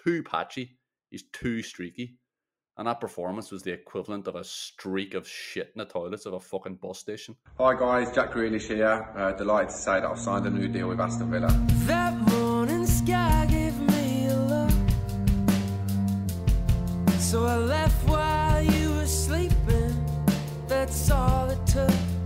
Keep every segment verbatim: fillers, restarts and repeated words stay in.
too patchy. He's too streaky. And that performance was the equivalent of a streak of shit in the toilets of a fucking bus station. Hi guys, Jack Grealish here. Uh, delighted to say that I've signed a new deal with Aston Villa. That morning sky gave me a look, so I left while you were sleeping. That's all it took.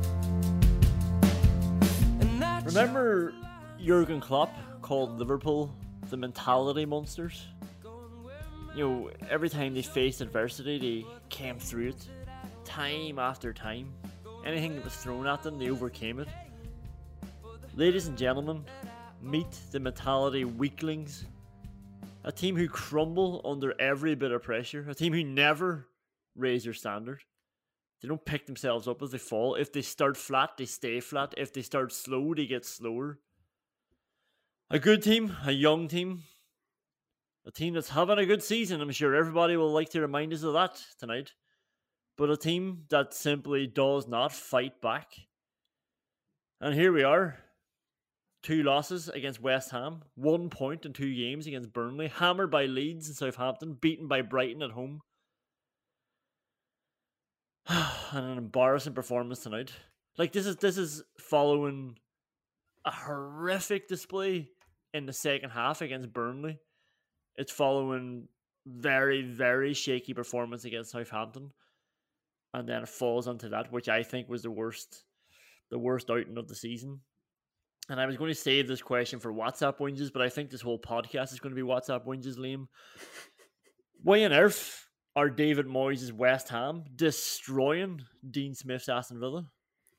Remember Jurgen Klopp called Liverpool the mentality monsters? You know, every time they faced adversity, they came through it, time after time. Anything that was thrown at them, they overcame it. Ladies and gentlemen, meet the mentality weaklings. A team who crumble under every bit of pressure. A team who never raise their standard. They don't pick themselves up as they fall. If they start flat, they stay flat. If they start slow, they get slower. A good team, a young team, a team that's having a good season. I'm sure everybody will like to remind us of that tonight. But a team that simply does not fight back. And here we are. Two losses against West Ham. One point in two games against Burnley. Hammered by Leeds and Southampton. Beaten by Brighton at home. And an embarrassing performance tonight. Like, this is this is following a horrific display in the second half against Burnley. It's following very, very shaky performance against Southampton. And then it falls onto that, which I think was the worst the worst outing of the season. And I was going to save this question for WhatsApp whinges, but I think this whole podcast is going to be WhatsApp whinges, Liam. Why on earth are David Moyes' West Ham destroying Dean Smith's Aston Villa?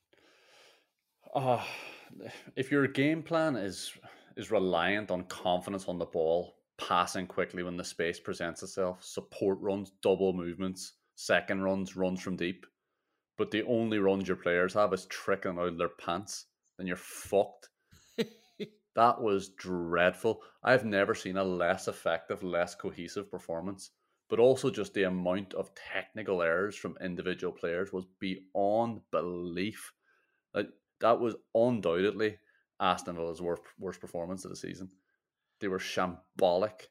Uh, if your game plan is is reliant on confidence on the ball, passing quickly when the space presents itself, support runs, double movements, second runs, runs from deep, but the only runs your players have is tricking out of their pants, then you're fucked. That was dreadful. I've never seen a less effective, less cohesive performance. But also just the amount of technical errors from individual players was beyond belief. Like, that was undoubtedly Aston Villa's worst, worst performance of the season. They were shambolic.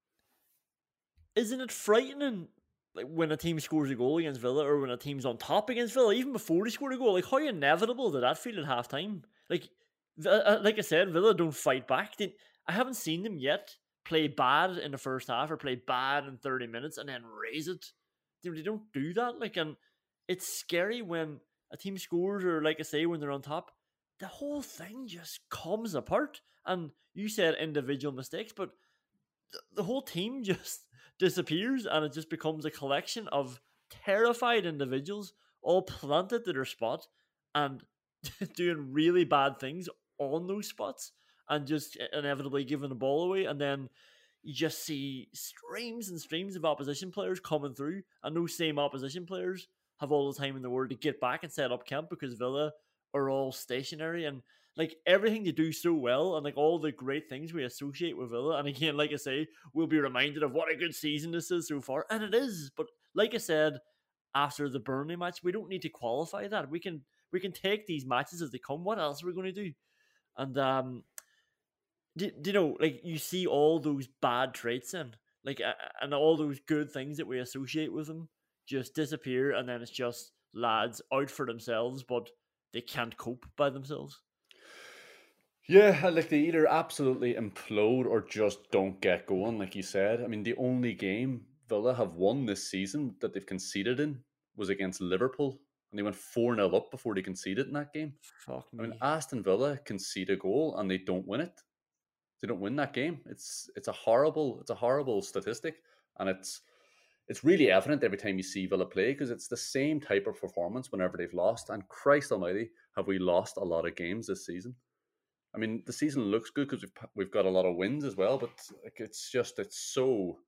Isn't it frightening, like, when a team scores a goal against Villa or when a team's on top against Villa, even before they scored a goal? Like, how inevitable did that feel at halftime? Like, like I said, Villa don't fight back. They, I haven't seen them yet play bad in the first half or play bad in thirty minutes and then raise it. They don't do that. Like, and it's scary when a team scores, or like I say, when they're on top, the whole thing just comes apart. And you said individual mistakes, but the whole team just disappears and it just becomes a collection of terrified individuals all planted to their spot and doing really bad things on those spots and just inevitably giving the ball away. And then you just see streams and streams of opposition players coming through, and those same opposition players have all the time in the world to get back and set up camp because Villa are all stationary. And like, everything they do so well, and like all the great things we associate with Villa, and again, like I say, we'll be reminded of what a good season this is so far, and it is. But like I said, after the Burnley match, we don't need to qualify that. We can we can take these matches as they come. What else are we going to do? And um, do, do you know, like, you see all those bad traits in, like, uh, and all those good things that we associate with them just disappear, and then it's just lads out for themselves, but they can't cope by themselves. Yeah, like, they either absolutely implode or just don't get going, like you said. I mean, the only game Villa have won this season that they've conceded in was against Liverpool, and they went four nil up before they conceded in that game. Fuck me. I mean, Aston Villa concede a goal and they don't win it. They don't win that game. It's it's a horrible it's a horrible statistic, and it's it's really evident every time you see Villa play, because it's the same type of performance whenever they've lost. And Christ Almighty, have we lost a lot of games this season? I mean, the season looks good because we've we've got a lot of wins as well, but like, it's just it's so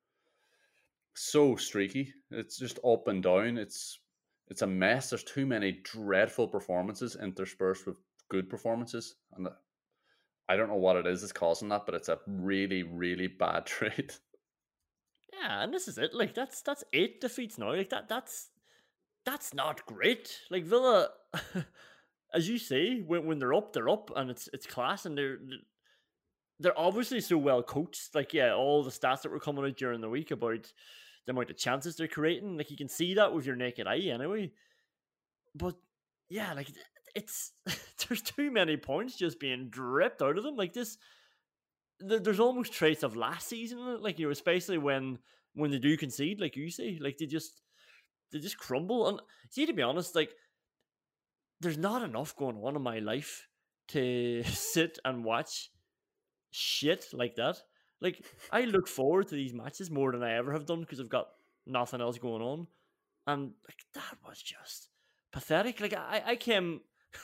so streaky. It's just up and down. It's it's a mess. There's too many dreadful performances interspersed with good performances, and I don't know what it is that's causing that, but it's a really, really bad trait. Yeah, and this is it. Like, that's that's eight defeats now. Like, that that's that's not great. Like, Villa, as you say, when when they're up, they're up, and it's it's class, and they're they're obviously so well coached. Like, yeah, all the stats that were coming out during the week about the amount of chances they're creating, like you can see that with your naked eye anyway. But yeah, like it's there's too many points just being dripped out of them. Like this, th- there's almost traits of last season in it. Like, you know, especially when when they do concede, like you say, like they just they just crumble. And see, to be honest, like there's not enough going on in my life to sit and watch shit like that. Like, I look forward to these matches more than I ever have done because I've got nothing else going on. And like that was just pathetic. Like I, I came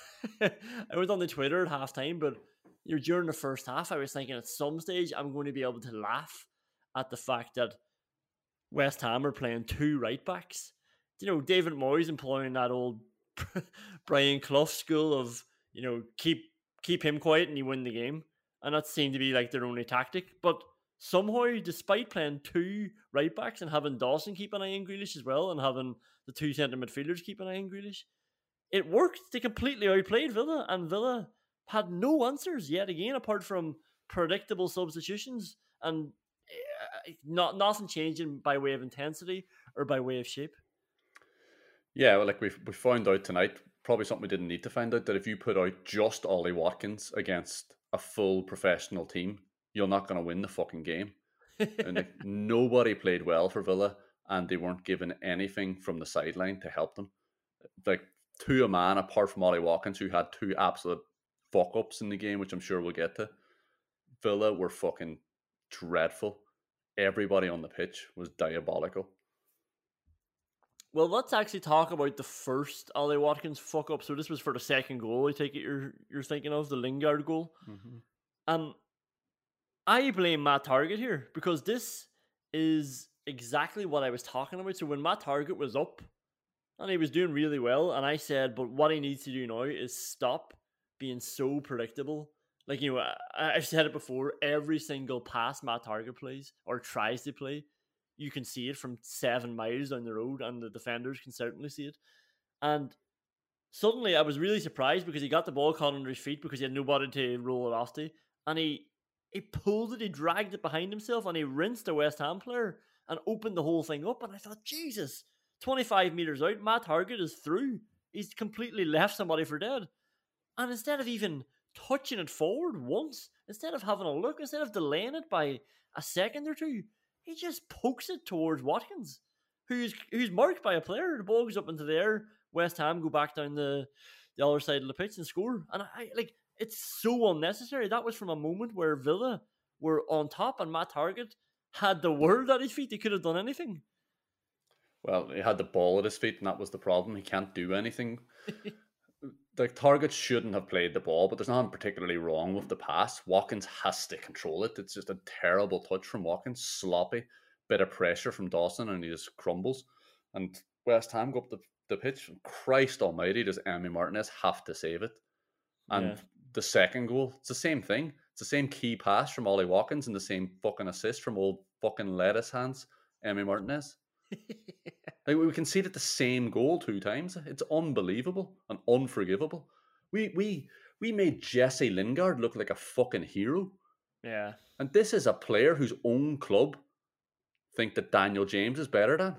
I was on the Twitter at halftime, but you know, during the first half I was thinking at some stage I'm going to be able to laugh at the fact that West Ham are playing two right backs. You know, David Moyes employing that old Brian Clough school of, you know, keep keep him quiet and you win the game. And that seemed to be like their only tactic. But somehow, despite playing two right backs and having Dawson keep an eye on Grealish as well, and having the two centre midfielders keep an eye on Grealish, it worked. They completely outplayed Villa, and Villa had no answers yet again, apart from predictable substitutions and not nothing changing by way of intensity or by way of shape. Yeah, well, like we we found out tonight, probably something we didn't need to find out, that if you put out just Ollie Watkins against a full professional team, you're not going to win the fucking game. And like, nobody played well for Villa, and they weren't given anything from the sideline to help them. Like, to a man, apart from Ollie Watkins, who had two absolute fuck-ups in the game, which I'm sure we'll get to, Villa were fucking dreadful. Everybody on the pitch was diabolical. Well, let's actually talk about the first Ollie Watkins fuck up. So this was for the second goal. I take it you're you're thinking of the Lingard goal. Mm-hmm. Um, I blame Matt Targett here because this is exactly what I was talking about. So when Matt Targett was up and he was doing really well, and I said, but what he needs to do now is stop being so predictable. Like, you know, I, I've said it before. Every single pass Matt Targett plays or tries to play, you can see it from seven miles down the road, and the defenders can certainly see it. And suddenly I was really surprised because he got the ball caught under his feet because he had nobody to roll it off to. And he, he pulled it, he dragged it behind himself, and he rinsed a West Ham player and opened the whole thing up. And I thought, Jesus, twenty-five metres out, Matt Targett is through. He's completely left somebody for dead. And instead of even touching it forward once, instead of having a look, instead of delaying it by a second or two, he just pokes it towards Watkins, who's who's marked by a player. The ball goes up into the air. West Ham go back down the, the other side of the pitch and score. And I like it's so unnecessary. That was from a moment where Villa were on top and Matt Targett had the world at his feet. He could have done anything. Well, he had the ball at his feet, and that was the problem. He can't do anything. Like, Targett shouldn't have played the ball, but there's nothing particularly wrong with the pass. Watkins has to control it. It's just a terrible touch from Watkins, sloppy, bit of pressure from Dawson, and he just crumbles. And West Ham go up the, the pitch. Christ almighty, does Emi Martinez have to save it? And yeah. The second goal, it's the same thing. It's the same key pass from Ollie Watkins and the same fucking assist from old fucking lettuce hands, Emi Martinez. Like, we conceded the same goal two times. It's unbelievable and unforgivable. We we we made Jesse Lingard look like a fucking hero. Yeah. And this is a player whose own club think that Daniel James is better than.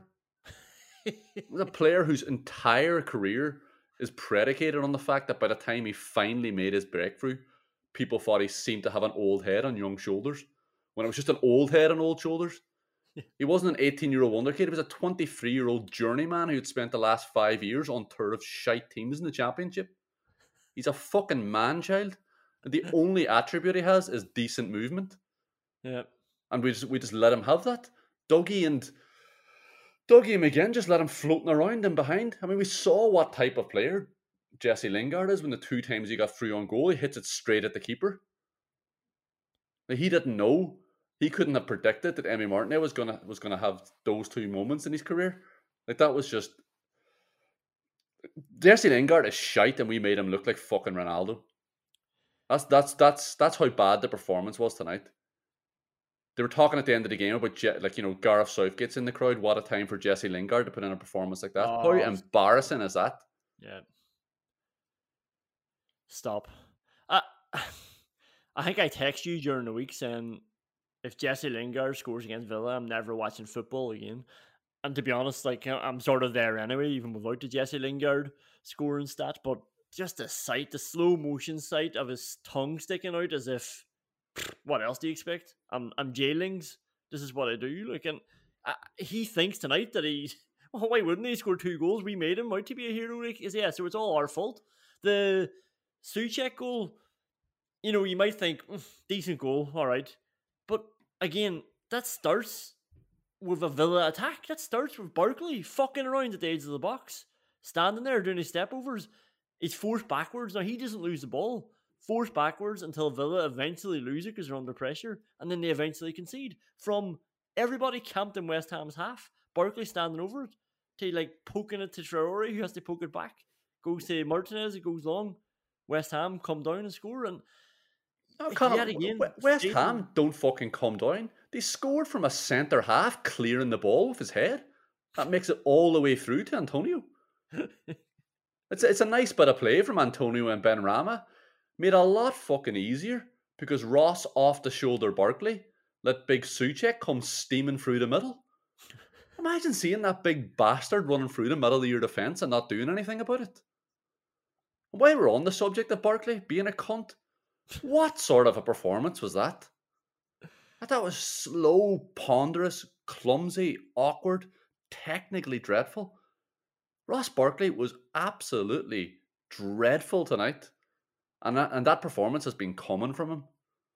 It's a player whose entire career is predicated on the fact that by the time he finally made his breakthrough, people thought he seemed to have an old head on young shoulders, when it was just an old head on old shoulders. He wasn't an eighteen-year-old wonder kid. He was a twenty-three-year-old journeyman who had spent the last five years on tour of shite teams in the Championship. He's a fucking man-child. And the only attribute he has is decent movement. Yeah. And we just we just let him have that. Dougie and Dougie him again, just let him floating around and behind. I mean, we saw what type of player Jesse Lingard is when the two times he got through on goal, he hits it straight at the keeper. Like, he didn't know. He couldn't have predicted that Emi Martinez was gonna was gonna have those two moments in his career. Like, that was just Jesse Lingard is shite, and we made him look like fucking Ronaldo. That's that's that's that's how bad the performance was tonight. They were talking at the end of the game about Je- like you know Gareth Southgate's in the crowd. What a time for Jesse Lingard to put in a performance like that. Oh, how embarrassing is that? Yeah. Stop. Uh, I think I text you during the week saying if Jesse Lingard scores against Villa, I'm never watching football again. And to be honest, like I'm sort of there anyway, even without the Jesse Lingard scoring stat. But just the sight, the slow motion sight of his tongue sticking out, as if, what else do you expect? I'm I'm J-Lings. This is what I do. Like, and uh, he thinks tonight that he. Well, why wouldn't he score two goals? We made him out to be a hero. Like, yeah, so it's all our fault. The Souček goal, you know, you might think mm, decent goal, all right, but again, that starts with a Villa attack. That starts with Barkley fucking around at the edge of the box, standing there doing his step overs. It's forced backwards. Now, he doesn't lose the ball. Forced backwards until Villa eventually lose it because they're under pressure, and then they eventually concede. From everybody camped in West Ham's half, Barkley standing over it, to like poking it to Traore, who has to poke it back. Goes to Martinez, it goes long. West Ham come down and score, and no, Conor, yet again, West Ham don't fucking come down. They scored from a centre half, clearing the ball with his head. That makes it all the way through to Antonio. It's it's a nice bit of play from Antonio and Benrahma. Made a lot fucking easier because Ross off the shoulder Barkley let big Souček come steaming through the middle. Imagine seeing that big bastard running through the middle of your defence and not doing anything about it. While we're on the subject of Barkley being a cunt, what sort of a performance was that? I thought it was slow, ponderous, clumsy, awkward, technically dreadful. Ross Barkley was absolutely dreadful tonight. And that, and that performance has been coming from him.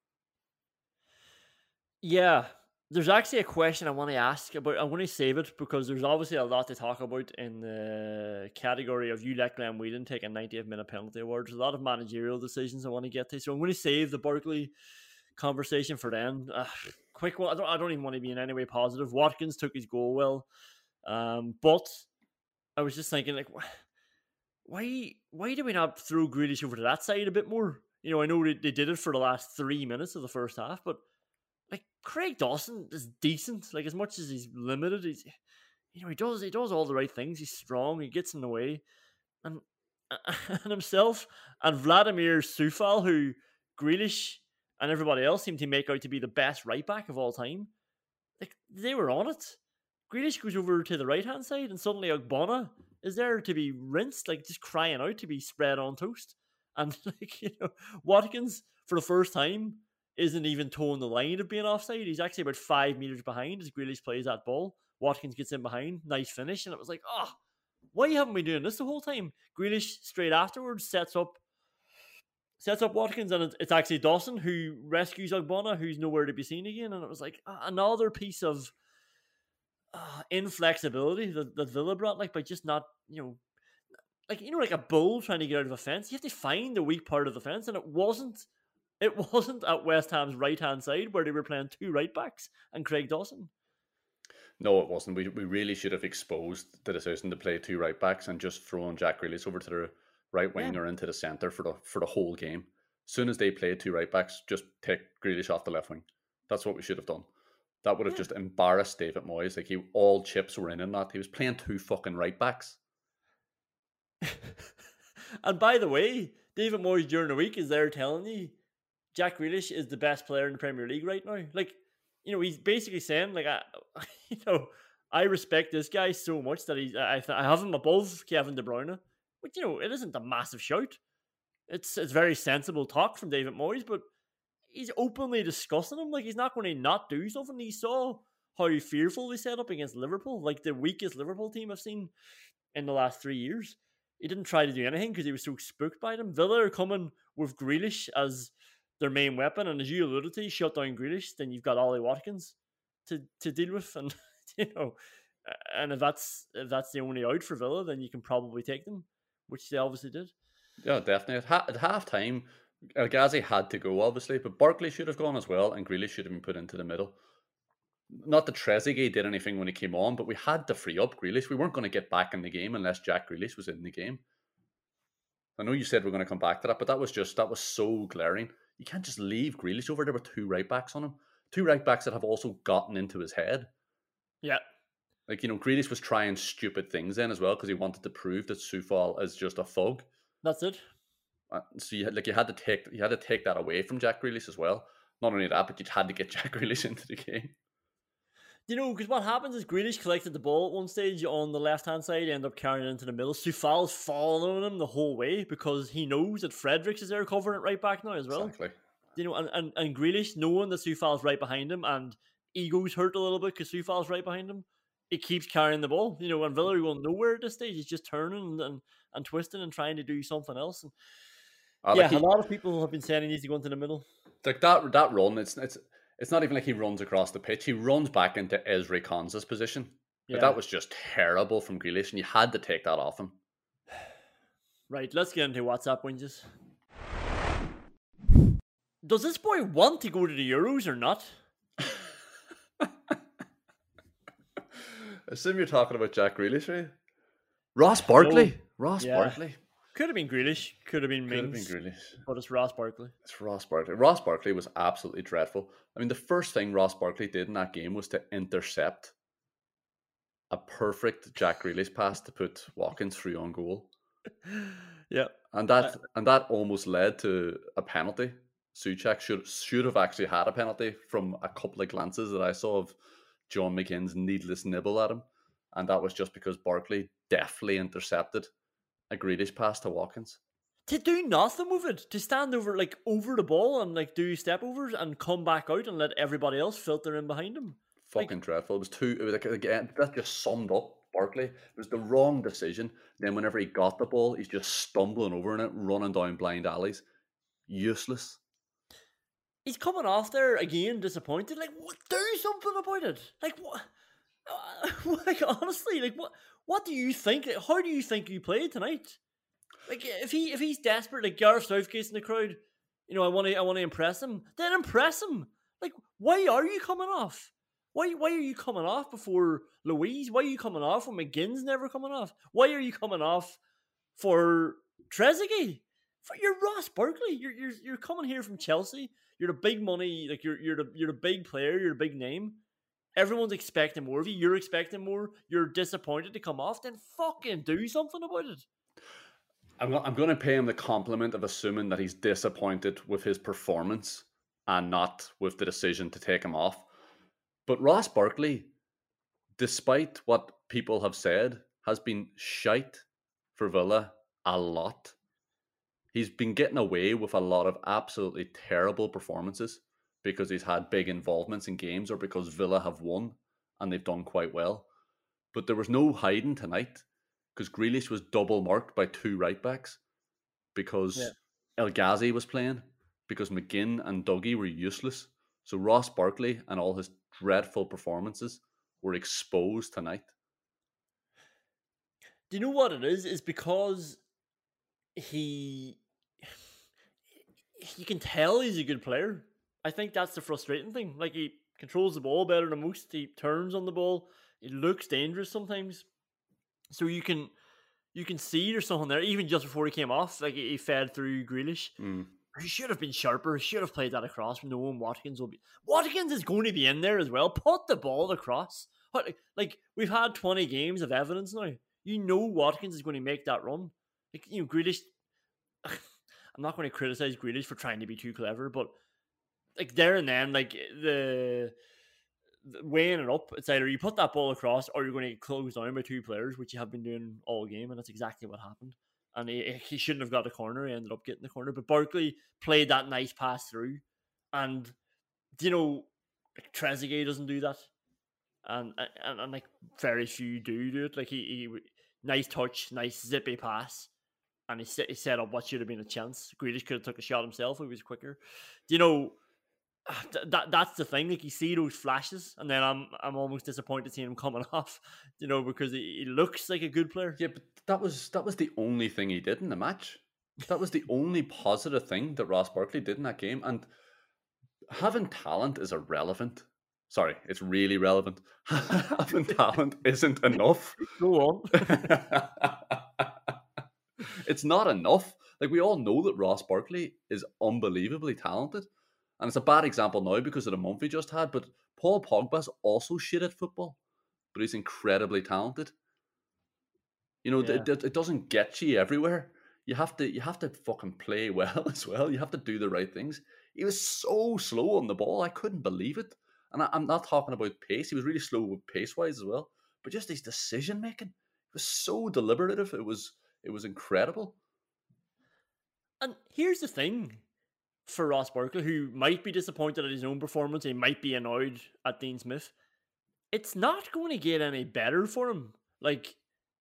Yeah, there's actually a question I want to ask about. I want to save it because there's obviously a lot to talk about in the category of you let Glenn Whelan take a ninetieth minute penalty award. There's a lot of managerial decisions I want to get to. So I'm going to save the Barkley conversation for then. Uh, quick one. I don't, I don't even want to be in any way positive. Watkins took his goal well. Um, but I was just thinking, like, why why do we not throw Grealish over to that side a bit more? You know, I know they, they did it for the last three minutes of the first half, but like Craig Dawson is decent. Like, as much as he's limited, he's, you know, he does he does all the right things. He's strong. He gets in the way, and and himself and Vladimir Coufal, who Grealish and everybody else seem to make out to be the best right back of all time. Like, they were on it. Grealish goes over to the right hand side, and suddenly Ogbonna is there to be rinsed, like just crying out to be spread on toast. And like, you know, Watkins for the first time isn't even towing the line of being offside. He's actually about five meters behind as Grealish plays that ball. Watkins gets in behind, nice finish, and it was like, oh, why haven't we doing this the whole time? Grealish straight afterwards sets up sets up Watkins, and it's actually Dawson who rescues Ogbonna, who's nowhere to be seen again. And it was like uh, another piece of uh, inflexibility that, that Villa brought, like by just not, you know, like, you know, like a bull trying to get out of a fence. You have to find the weak part of the fence, and it wasn't. It wasn't at West Ham's right-hand side where they were playing two right-backs and Craig Dawson. No, it wasn't. We we really should have exposed the decision to play two right-backs and just thrown Jack Grealish over to the right wing yeah. or into the centre for the for the whole game. As soon as they played two right-backs, just take Grealish off the left wing. That's what we should have done. That would have yeah. just embarrassed David Moyes. Like, he, all chips were in in that. He was playing two fucking right-backs. And by the way, David Moyes during the week is there telling you Jack Grealish is the best player in the Premier League right now. Like, you know, he's basically saying, like, I, you know, I respect this guy so much that he's, I, I have him above Kevin De Bruyne. But, you know, it isn't a massive shout. It's it's very sensible talk from David Moyes, but he's openly discussing him. Like, he's not going to not do something. He saw how fearful they set up against Liverpool, like the weakest Liverpool team I've seen in the last three years. He didn't try to do anything because he was so spooked by them. Villa are coming with Grealish as their main weapon, and as you alluded to, you shut down Grealish, then you've got Ollie Watkins to, to deal with, and you know, and if that's if that's the only out for Villa, then you can probably take them, which they obviously did. Yeah, definitely. At, ha- at half time, El Ghazi had to go, obviously, but Barkley should have gone as well, and Grealish should have been put into the middle. Not that Trezeguet did anything when he came on, but we had to free up Grealish. We weren't going to get back in the game unless Jack Grealish was in the game. I know you said we're going to come back to that, but that was just that was so glaring. You can't just leave Grealish over there with two right backs on him. Two right backs that have also gotten into his head. Yeah. Like, you know, Grealish was trying stupid things then as well because he wanted to prove that Coufal is just a thug. That's it. Uh, So you had like you had to take you had to take that away from Jack Grealish as well. Not only that, but you had to get Jack Grealish into the game. You know, because what happens is Grealish collected the ball at one stage on the left-hand side, ended up carrying it into the middle. Soufal's following him the whole way because he knows that Fredericks is there covering it right back now as well. Exactly. You know, and, and, and Grealish, knowing that Soufal's right behind him and ego's hurt a little bit because Soufal's right behind him, it keeps carrying the ball. You know, and Villa are going nowhere at this stage. He's just turning and, and, and twisting and trying to do something else. And Uh, yeah, like he- a lot of people have been saying he needs to go into the middle. like that that run, it's it's it's not even like he runs across the pitch. He runs back into Ezri Konsa's position. Like, Yeah. that was just terrible from Grealish, and you had to take that off him. Right, let's get into WhatsApp wins. Does this boy want to go to the Euros or not? Assume you're talking about Jack Grealish, right? Ross Barkley. Ross Yeah. Barkley. Could have been Grealish, could have been Could have been Mings, Grealish. but it's Ross Barkley. It's Ross Barkley. Ross Barkley was absolutely dreadful. I mean, the first thing Ross Barkley did in that game was to intercept a perfect Jack Grealish pass to put Watkins through on goal. Yeah. And that and that almost led to a penalty. Souček should should have actually had a penalty from a couple of glances that I saw of John McGinn's needless nibble at him. And that was just because Barkley deftly intercepted a Grealish pass to Watkins. To do nothing with it, to stand over like over the ball and like do step overs and come back out and let everybody else filter in behind him. Fucking dreadful. It was too, it was like, again, that just summed up Barkley. It was the wrong decision. Then whenever he got the ball, he's just stumbling over in it, running down blind alleys. Useless. He's coming off there again, disappointed. Like, what? Do something about it. Like, what? Uh, like, honestly, like, what? What do you think? How do you think you played tonight? Like, if he if he's desperate, like Gareth Southgate's in the crowd, you know, I want to I want to impress him. Then impress him. Like, why are you coming off? Why why are you coming off before Louise? Why are you coming off when McGinn's never coming off? Why are you coming off for Trezeguet? For you're Ross Barkley. You're you're you're coming here from Chelsea. You're the big money, like you're you're the you're the big player. You're the big name. Everyone's expecting more of you. You're expecting more. You're disappointed to come off. Then fucking do something about it. I'm, go- I'm going to pay him the compliment of assuming that he's disappointed with his performance and not with the decision to take him off. But Ross Barkley, despite what people have said, has been shite for Villa a lot. He's been getting away with a lot of absolutely terrible performances because he's had big involvements in games or because Villa have won and they've done quite well. But there was no hiding tonight because Grealish was double marked by two right backs because Yeah. El Ghazi was playing, because McGinn and Dougie were useless. So Ross Barkley and all his dreadful performances were exposed tonight. Do you know what it is? Is because he, you can tell he's a good player. I think that's the frustrating thing. Like, he controls the ball better than most. He turns on the ball. He looks dangerous sometimes. So you can you can see there's something there. Even just before he came off, like he, he fed through Grealish. Mm. He should have been sharper. He should have played that across. Knowing Watkins will be Watkins is going to be in there as well. Put the ball across. What- Like, we've had twenty games of evidence now. You know Watkins is going to make that run. Like, you know, Grealish. I'm not going to criticize Grealish for trying to be too clever, but like there and then, like the, the weighing it up, it's either you put that ball across or you're going to get closed down by two players, which you have been doing all game, and that's exactly what happened. And he, he shouldn't have got the corner. He ended up getting the corner, but Barkley played that nice pass through, and you know, like, Trezeguet doesn't do that, and and, and like very few do do it. Like he, he nice touch, nice zippy pass. And he set, he set up what should have been a chance. Grealish could have took a shot himself if he was quicker. Do you know, th- that that's the thing. Like, you see those flashes, and then I'm I'm almost disappointed seeing him coming off. You know, because he, he looks like a good player. Yeah, but that was that was the only thing he did in the match. That was the only positive thing that Ross Barkley did in that game. And having talent is irrelevant. Sorry, it's really relevant. Having talent isn't enough. Go on. It's not enough. Like, we all know that Ross Barkley is unbelievably talented. And it's a bad example now because of the month he just had. But Paul Pogba's also shit at football. But he's incredibly talented. You know, Yeah. it, it, it doesn't get you everywhere. you have to you have to fucking play well as well. You have to do the right things. He was so slow on the ball. I couldn't believe it. And I, I'm not talking about pace. He was really slow with pace wise as well. But just his decision making, it was so deliberative. It was it was incredible. And here's the thing for Ross Barkley, who might be disappointed at his own performance, he might be annoyed at Dean Smith. It's not going to get any better for him. Like,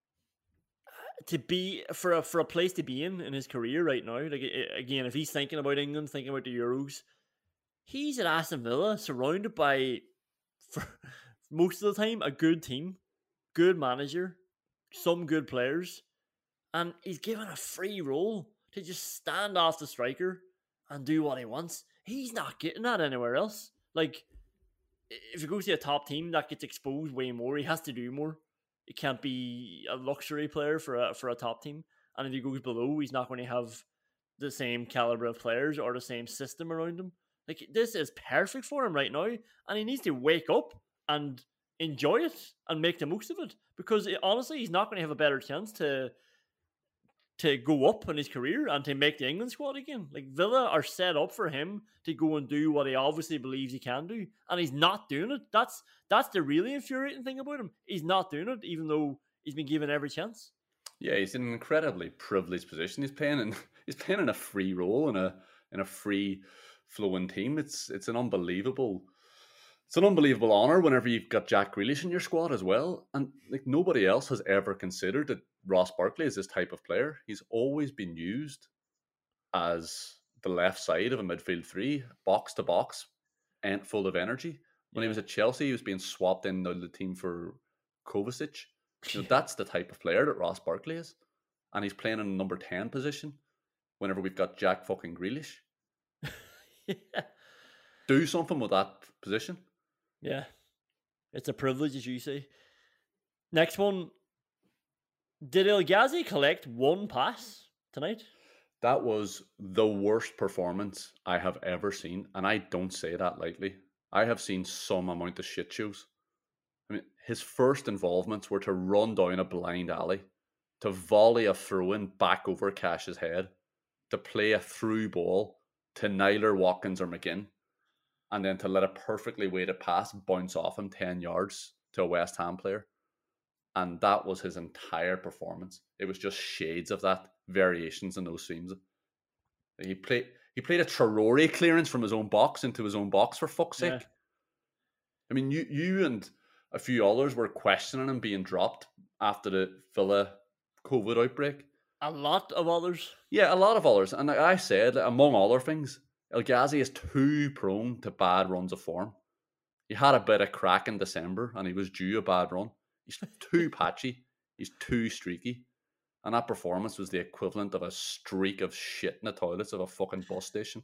to be for a for a place to be in in his career right now. Like, again, if he's thinking about England, thinking about the Euros, he's at Aston Villa, surrounded by, for most of the time, a good team, good manager, some good players, and he's given a free role to just stand off the striker and do what he wants. He's not getting that anywhere else. Like, if he goes to a top team, that gets exposed way more. He has to do more. He can't be a luxury player for a for a top team. And if he goes below, he's not going to have the same caliber of players or the same system around him. Like, this is perfect for him right now, and he needs to wake up and enjoy it and make the most of it. Because it, honestly, he's not going to have a better chance to to go up in his career and to make the England squad again. Like, Villa are set up for him to go and do what he obviously believes he can do, and he's not doing it. That's that's the really infuriating thing about him. He's not doing it, even though he's been given every chance. Yeah, he's in an incredibly privileged position. He's playing in he's playing in a free role in a in a free flowing team. It's it's an unbelievable it's an unbelievable honor whenever you've got Jack Grealish in your squad as well. And like, nobody else has ever considered that Ross Barkley is this type of player. He's always been used as the left side of a midfield three, box to box, and full of energy. When Yeah. he was at Chelsea, he was being swapped in the team for Kovacic. You know, that's the type of player that Ross Barkley is. And he's playing in a number ten position whenever we've got Jack fucking Grealish. Yeah. Do something with that position. Yeah. It's a privilege, as you say. Next one. Did El Ghazi collect one pass tonight? That was the worst performance I have ever seen. And I don't say that lightly. I have seen some amount of shit shows. I mean, his first involvements were to run down a blind alley, to volley a throw-in back over Cash's head, to play a through ball to Naylor, Watkins or McGinn, and then to let a perfectly weighted pass bounce off him ten yards to a West Ham player. And that was his entire performance. It was just shades of that, variations in those themes. He played he played a Traore clearance from his own box into his own box, for fuck's sake. Yeah. I mean, you you and a few others were questioning him being dropped after the Villa COVID outbreak. A lot of others. Yeah, a lot of others. And like I said, among other things, El Ghazi is too prone to bad runs of form. He had a bit of crack in December and he was due a bad run. He's too patchy. He's too streaky. And that performance was the equivalent of a streak of shit in the toilets of a fucking bus station.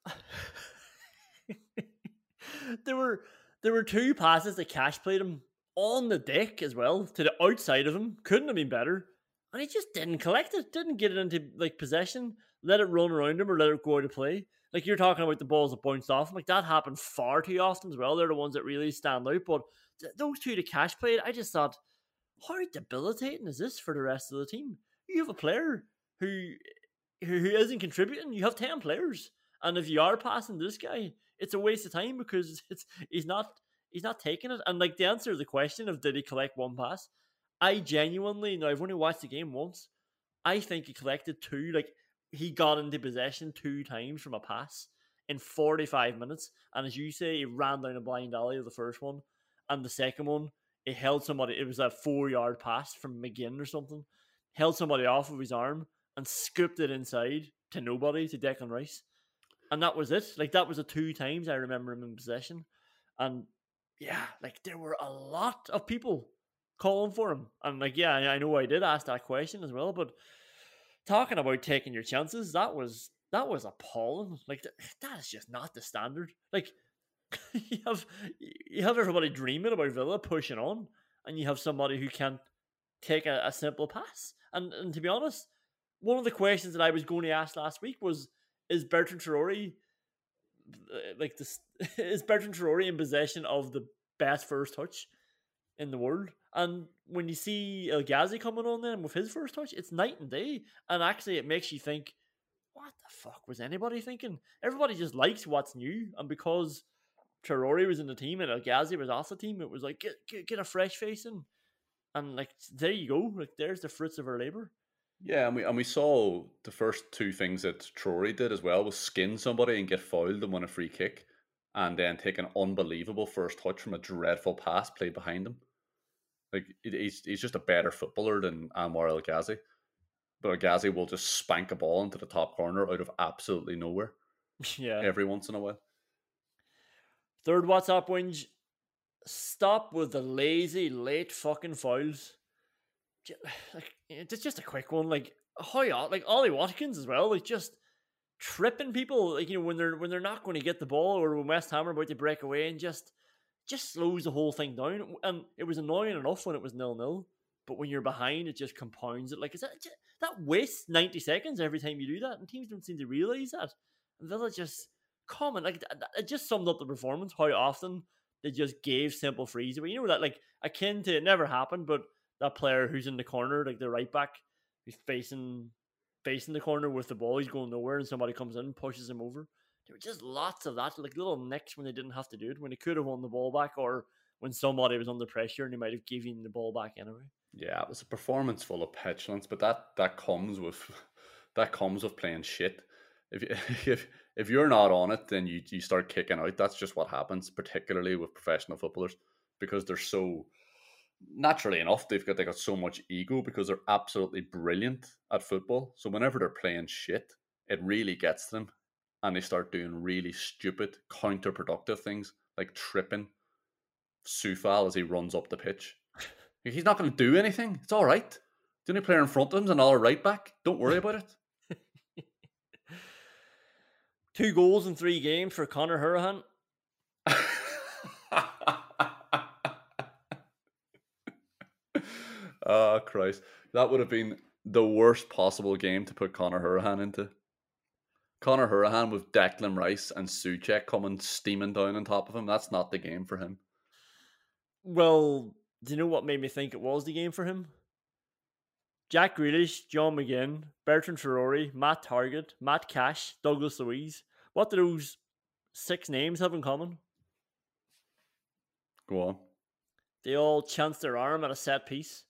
there were there were two passes that Cash played him on the deck as well, to the outside of him. Couldn't have been better. And he just didn't collect it. Didn't get it into like possession. Let it run around him or let it go out of play. Like, you're talking about the balls that bounced off him. Like, that happened far too often as well. They're the ones that really stand out. But th- those two that Cash played, I just thought, how debilitating is this for the rest of the team? You have a player who who, who isn't contributing. You have ten players. And if you are passing this guy, it's a waste of time because it's he's not he's not taking it. And like, the answer to the question of did he collect one pass, I genuinely, now I've only watched the game once, I think he collected two. Like, he got into possession two times from a pass in forty-five minutes. And as you say, he ran down a blind alley of the first one. And the second one, he held somebody, it was a four-yard pass from McGinn or something, held somebody off of his arm and scooped it inside to nobody, to Declan Rice. And that was it. Like, that was the two times I remember him in possession. And yeah, like, there were a lot of people calling for him. And like, yeah, I know I did ask that question as well, but talking about taking your chances, that was that was appalling. Like, th- that is just not the standard. Like, you have you have everybody dreaming about Villa pushing on, and you have somebody who can't take a, a simple pass. And and to be honest, one of the questions that I was going to ask last week was, is Bertrand Traore like this? Is Bertrand Traore in possession of the best first touch in the world. And when you see El Ghazi coming on then with his first touch, it's night and day. And actually, it makes you think, what the fuck was anybody thinking? Everybody just likes what's new. And because Traore was in the team and El Ghazi was off the team, it was like, get, get, get a fresh face in. And like, there you go. Like, there's the fruits of our labour. Yeah, and we and we saw the first two things that Traore did as well was skin somebody and get fouled and win a free kick, and then take an unbelievable first touch from a dreadful pass played behind him. Like he's he's just a better footballer than Anwar El Ghazi, but El Ghazi will just spank a ball into the top corner out of absolutely nowhere. Yeah, every once in a while. Third WhatsApp whinge. Stop with the lazy late fucking fouls. Like, it's just a quick one. Like, how like Ollie Watkins as well. Like, just tripping people. Like, you know, when they're when they're not going to get the ball, or when West Ham are about to break away, and just just slows the whole thing down. And it was annoying enough when it was nil nil, but when you're behind, it just compounds it. Like, is that that wastes ninety seconds every time you do that, and teams don't seem to realize that. And Villa just comment like it just summed up the performance. How often they just gave simple frees away. You know that, like, akin to, it never happened, but that player who's in the corner, like the right back, who's facing facing the corner with the ball, he's going nowhere, and somebody comes in and pushes him over. There were just lots of that, like little nicks when they didn't have to do it, when they could have won the ball back, or when somebody was under pressure and they might have given the ball back anyway. Yeah, it was a performance full of petulance, but that that comes with that comes with playing shit. If you, if if you're not on it, then you you start kicking out. That's just what happens, particularly with professional footballers, because they're so, naturally enough, they've got they got so much ego because they're absolutely brilliant at football. So whenever they're playing shit, it really gets to them, and they start doing really stupid, counterproductive things like tripping Soufal as he runs up the pitch. He's not going to do anything. It's all right. The only player in front of him is another right back. Don't worry about it. Two goals in three games for Conor Hourihane. Oh, Christ. That would have been the worst possible game to put Conor Hourihane into. Conor Hourihane with Declan Rice and Souček coming steaming down on top of him. That's not the game for him. Well, do you know what made me think it was the game for him? Jack Grealish, John McGinn, Bertrand Traore, Matt Targett, Matt Cash, Douglas Luiz. What do those six names have in common? Go on. They all chanced their arm at a set piece.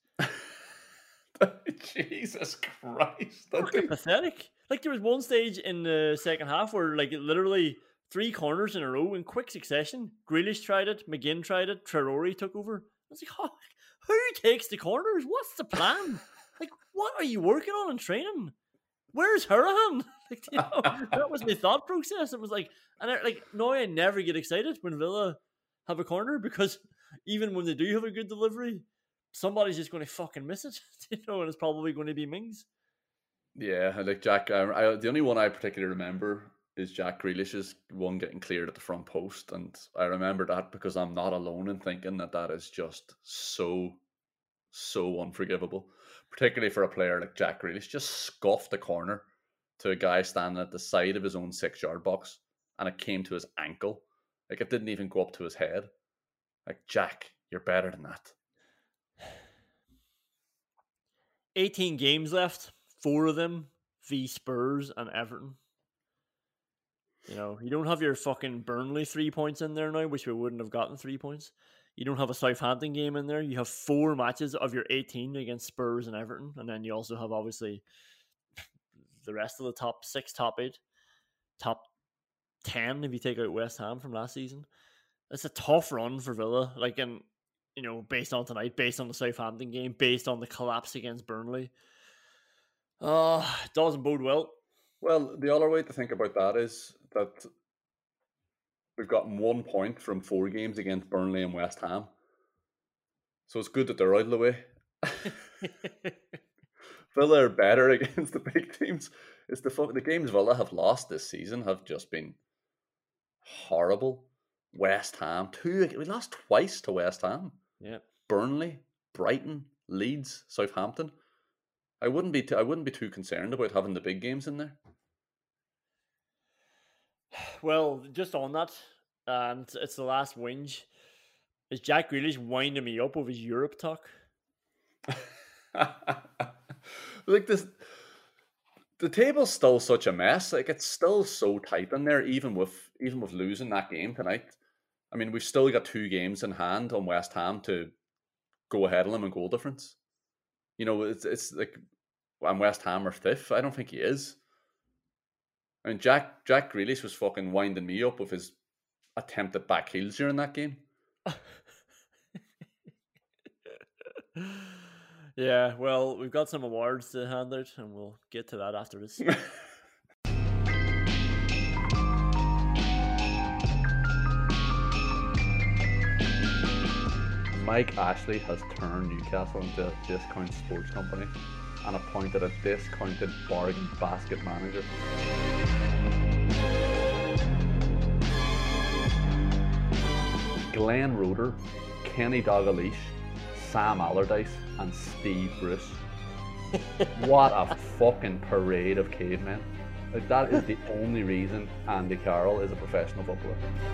Jesus Christ. Fucking pathetic. Like, there was one stage in the second half where, like, literally three corners in a row in quick succession. Grealish tried it, McGinn tried it, Traore took over. I was like, oh, who takes the corners? What's the plan? Like, what are you working on in training? Where's Hourihane? Like, you know, that was my thought process. It was like, and I, like, no, I never get excited when Villa have a corner, because even when they do have a good delivery, somebody's just going to fucking miss it, you know, and it's probably going to be Mings. Yeah, like Jack, I, I, the only one I particularly remember is Jack Grealish's one getting cleared at the front post, and I remember that because I'm not alone in thinking that that is just so, so unforgivable, particularly for a player like Jack Grealish. Just scuffed the corner to a guy standing at the side of his own six-yard box, and it came to his ankle. Like, it didn't even go up to his head. Like, Jack, you're better than that. eighteen games left, four of them v Spurs and Everton. You know, you don't have your fucking Burnley three points in there now, which we wouldn't have gotten three points. You don't have a Southampton game in there. You have four matches of your eighteen against Spurs and Everton. And then you also have, obviously, the rest of the top six, top eight, top ten if you take out West Ham from last season. It's a tough run for Villa. Like, and, you know, based on tonight, based on the Southampton game, based on the collapse against Burnley. Uh, it doesn't bode well. Well, the other way to think about that is that we've gotten one point from four games against Burnley and West Ham. So it's good that they're out of the way. Villa are better against the big teams. It's the the games Villa have lost this season have just been horrible. West Ham, two we lost twice to West Ham. Yeah. Burnley, Brighton, Leeds, Southampton. I wouldn't be. T- I wouldn't be too concerned about having the big games in there. Well, just on that, and it's the last whinge. Is Jack Grealish winding me up with his Europe talk? Like this, the table's still such a mess. Like it's still so tight in there, even with even with losing that game tonight. I mean, we've still got two games in hand on West Ham to go ahead of them in goal difference. You know, it's it's like, and West Ham are fifth. I don't think he is. I mean, Jack Jack Grealish was fucking winding me up with his attempted back heels during that game. Yeah, well, we've got some awards to hand out, and we'll get to that after this. Mike Ashley has turned Newcastle into a discount sports company and appointed a discounted bargain basket manager. Glenn Roeder, Kenny Dalglish, Sam Allardyce, and Steve Bruce. What a fucking parade of cavemen. Like, that is the only reason Andy Carroll is a professional footballer.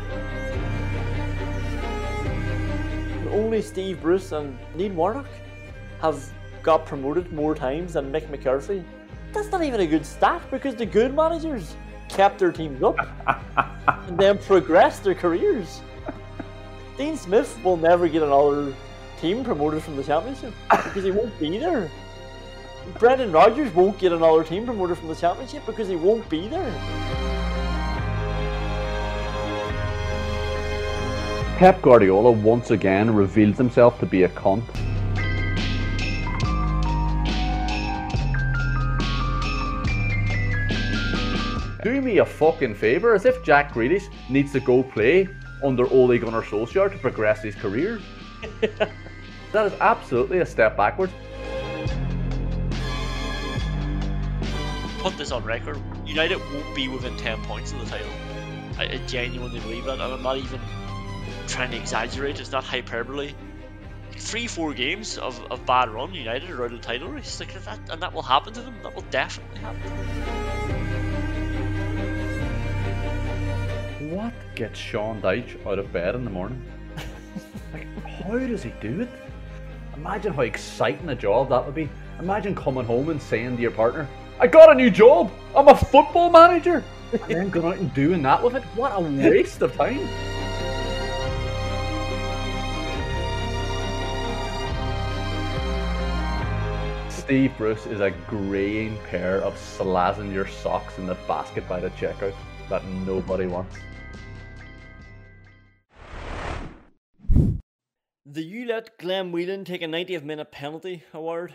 Only Steve Bruce and Neil Warnock have got promoted more times than Mick McCarthy. That's not even a good stat, because the good managers kept their teams up and then progressed their careers. Dean Smith will never get another team promoted from the Championship because he won't be there. Brendan Rodgers won't get another team promoted from the Championship because he won't be there. Pep Guardiola once again revealed himself to be a cunt. Do me a fucking favour, as if Jack Grealish needs to go play under Ole Gunnar Solskjaer to progress his career. That is absolutely a step backwards. Put this on record, United won't be within ten points of the title. I, I genuinely believe that, and I'm not even trying to exaggerate, it's not hyperbole. Three, four games of, of bad run, United are out of the title race, like that, and that will happen to them. That will definitely happen to them. What gets Sean Dyche out of bed in the morning? Like, how does he do it? Imagine how exciting a job that would be. Imagine coming home and saying to your partner, I got a new job! I'm a football manager! And then going out and doing that with it? What a waste of time! Steve Bruce is a greying pair of slazzing your socks in the basket by the checkout that nobody wants. Do you let Glenn Whelan take a ninetieth minute penalty award?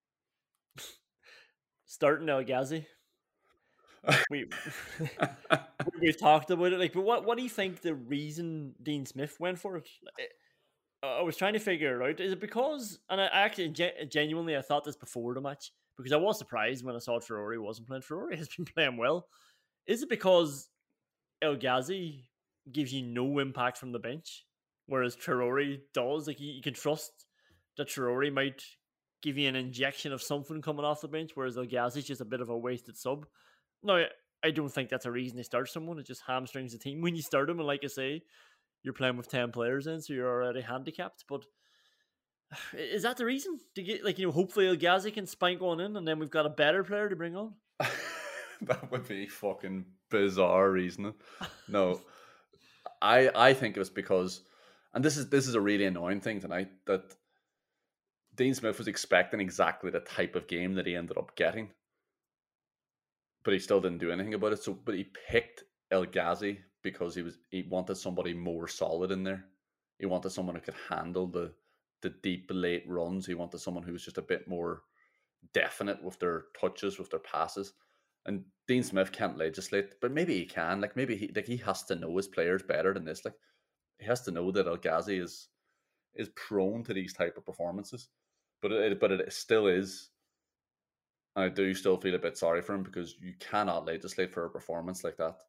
Starting El Ghazi. we we've talked about it, like, but what what do you think the reason Dean Smith went for it? I was trying to figure it out. Is it because, and I actually genuinely I thought this before the match, because I was surprised when I saw Traore wasn't playing. Traore has been playing well. Is it because El Ghazi gives you no impact from the bench, whereas Traore does? Like, you, you can trust that Traore might give you an injection of something coming off the bench, whereas El Ghazi is just a bit of a wasted sub. No, I don't think that's a reason to start someone. It just hamstrings the team when you start them, and like I say, you're playing with ten players in, so you're already handicapped. But is that the reason? To get, like, you know, hopefully El Ghazi can spike one in, and then we've got a better player to bring on? That would be fucking bizarre reasoning. No, I I think it was because, and this is this is a really annoying thing tonight, that Dean Smith was expecting exactly the type of game that he ended up getting, but he still didn't do anything about it. So, but he picked El Ghazi because he was he wanted somebody more solid in there. He wanted someone who could handle the the deep late runs. He wanted someone who was just a bit more definite with their touches, with their passes. And Dean Smith can't legislate, but maybe he can. Like, maybe he like he has to know his players better than this. Like, he has to know that El Ghazi is is prone to these type of performances. But it but it still is. And I do still feel a bit sorry for him, because you cannot legislate for a performance like that.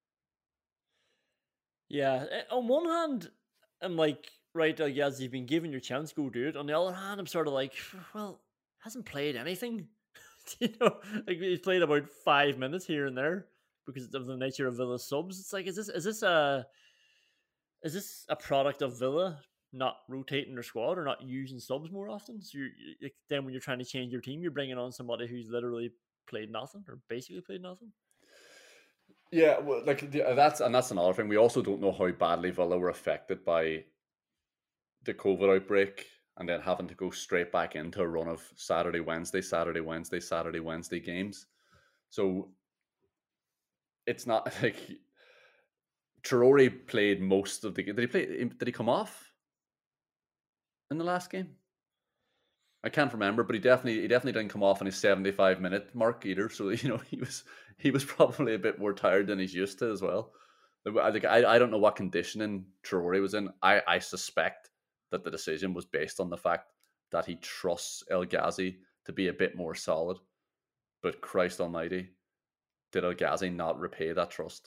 Yeah, on one hand, I'm like, right, I guess you've been given your chance, go do it. On the other hand, I'm sort of like, well, hasn't played anything. You know, like, he's played about five minutes here and there because of the nature of Villa's subs. It's like, is this is this a is this a product of Villa not rotating their squad or not using subs more often. So you're, you, then when you're trying to change your team, you're bringing on somebody who's literally played nothing or basically played nothing. Yeah, well, like that's and that's another thing. We also don't know how badly Villa were affected by the COVID outbreak and then having to go straight back into a run of Saturday, Wednesday, Saturday, Wednesday, Saturday, Wednesday games. So it's not like Traore played most of the game. Did he play? Did he come off in the last game? I can't remember, but he definitely he definitely didn't come off in his seventy-five minute mark either. So you know he was he was probably a bit more tired than he's used to as well. I think I, I don't know what conditioning Traore was in. I, I suspect that the decision was based on the fact that he trusts El Ghazi to be a bit more solid. But Christ Almighty, did El Ghazi not repay that trust?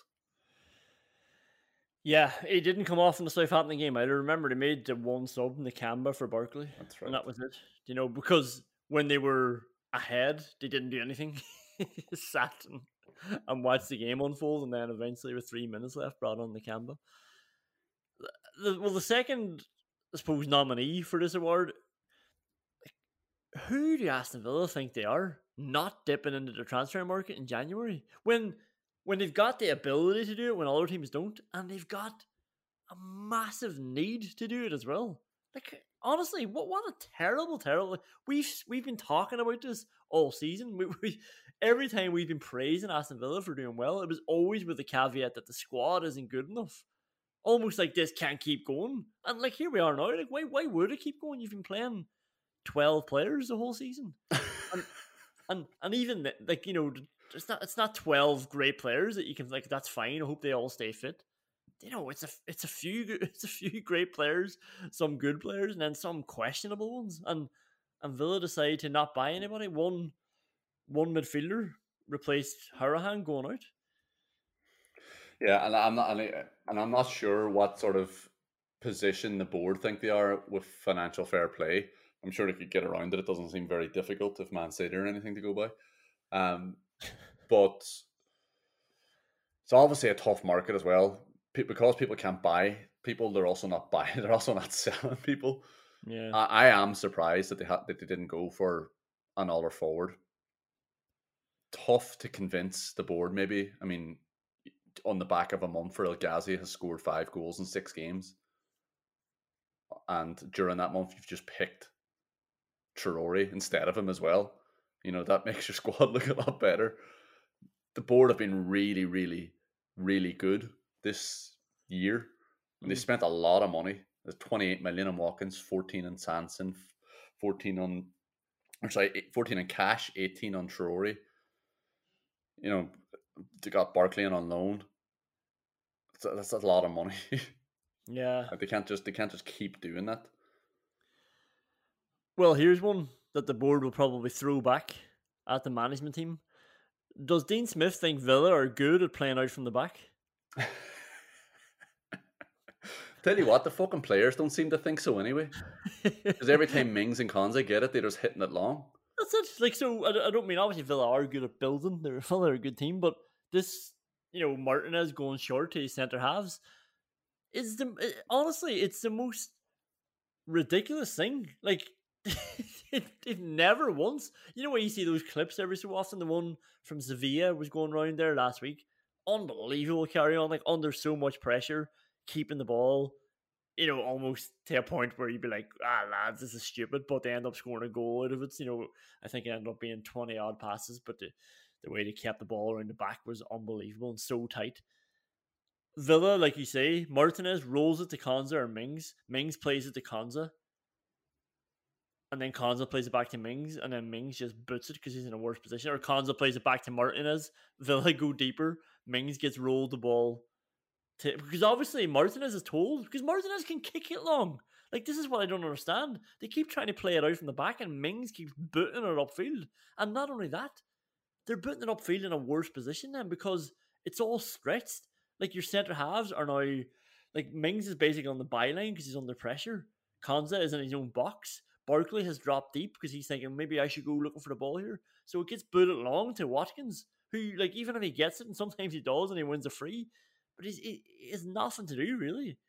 Yeah, he didn't come off in the Southampton game. I remember they made the one sub in the Canberra for Barkley. That's right. And that was it. You know, because when they were ahead, they didn't do anything. Sat and, and watched the game unfold, and then eventually, with three minutes left, brought on the Canberra. The, well, the second, I suppose, nominee for this award, who do Aston Villa think they are not dipping into the transfer market in January? When... When they've got the ability to do it, when other teams don't, and they've got a massive need to do it as well. Like, honestly, what what a terrible, terrible... We've we've been talking about this all season. We, we every time we've been praising Aston Villa for doing well, it was always with the caveat that the squad isn't good enough. Almost like this can't keep going. And like, here we are now. Like, why why would it keep going? You've been playing twelve players the whole season. and, and and even, like, you know... It's not. It's not twelve great players that you can like. That's fine. I hope they all stay fit. You know, it's a. It's a few. It's a few great players, some good players, and then some questionable ones. And and Villa decided to not buy anybody. One, one midfielder replaced Harahan going out. Yeah, and I'm not. And I'm not sure what sort of position the board think they are with financial fair play. I'm sure they could get around it. It doesn't seem very difficult if Man City or anything to go by. Um, but it's obviously a tough market as well. Pe- because people can't buy people, they're also not buying. They're also not selling people. Yeah, I, I am surprised that they had that they didn't go for another forward. Tough to convince the board. Maybe I mean, on the back of a month, for El Ghazi has scored five goals in six games, and during that month, you've just picked Traore instead of him as well. You know, that makes your squad look a lot better. The board have been really, really, really good this year. And they spent a lot of money. There's twenty-eight million on Watkins, fourteen on Sanson, fourteen on, or sorry, fourteen on Cash, eighteen on Traore. You know, they got Barkley on loan. That's a, that's a lot of money. yeah. They can't just they can't just keep doing that. Well, here's one that the board will probably throw back at the management team. Does Dean Smith think Villa are good at playing out from the back? Tell you what, the fucking players don't seem to think so anyway. Because every time Mings and Konza get it, they're just hitting it long. That's it. Like, so I, I don't mean obviously Villa are good at building. They're Villa are a good team, but this, you know, Martinez going short to his centre halves is the honestly, it's the most ridiculous thing. Like, they've never once. You know when you see those clips every so often. The one from Sevilla was going around there last week. Unbelievable carry on, like under so much pressure, keeping the ball. You know, almost to a point where you'd be like, ah, lads, this is stupid, but they end up scoring a goal out of it. You know, I think it ended up being twenty odd passes, but the, the way they kept the ball around the back was unbelievable and so tight. Villa, like you say, Martinez rolls it to Konza or Mings. Mings plays it to Konza. And then Konza plays it back to Mings, and then Mings just boots it because he's in a worse position. Or Konza plays it back to Martinez. Villa go deeper. Mings gets rolled the ball. To, because obviously Martinez is told, because Martinez can kick it long. Like, this is what I don't understand. They keep trying to play it out from the back, and Mings keeps booting it upfield. And not only that, they're booting it upfield in a worse position then, because it's all stretched. Like, your centre halves are now, like, Mings is basically on the byline because he's under pressure. Konza is in his own box. Barkley has dropped deep because he's thinking, maybe I should go looking for the ball here. So it gets booted long to Watkins, who, like, even if he gets it, and sometimes he does and he wins a free, but he's, he, he has nothing to do, really.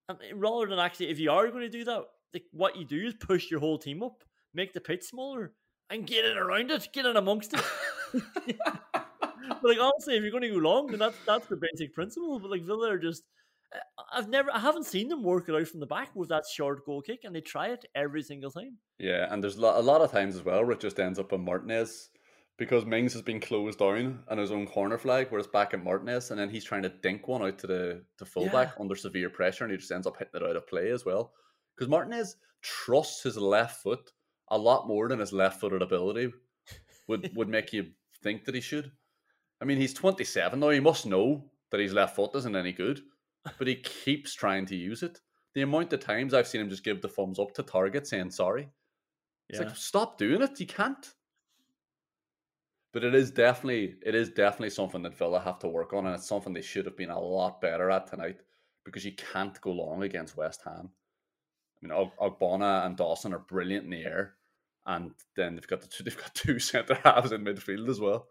And rather than actually, if you are going to do that, like, what you do is push your whole team up, make the pitch smaller, and get in around it, get in amongst it. But like, honestly, if you're going to go long, then that's that's the basic principle. But like, Villa are just, I've never, I haven't seen them work it out from the back with that short goal kick, and they try it every single time. Yeah, and there's a lot, a lot of times as well where it just ends up on Martinez because Mings has been closed down on his own corner flag, where it's back at Martinez, and then he's trying to dink one out to the to fullback Yeah. under severe pressure, and he just ends up hitting it out of play as well. Because Martinez trusts his left foot a lot more than his left-footed ability would would make you think that he should. I mean, he's twenty-seven now. He must know that his left foot isn't any good, but he keeps trying to use it. The amount of times I've seen him just give the thumbs up to target saying sorry. It's Yeah. like, stop doing it. You can't. But it is definitely it is definitely something that Villa have to work on, and it's something they should have been a lot better at tonight, because you can't go long against West Ham. I mean, Og- Ogbonna and Dawson are brilliant in the air, and then they've got the two, they've got two centre halves in midfield as well.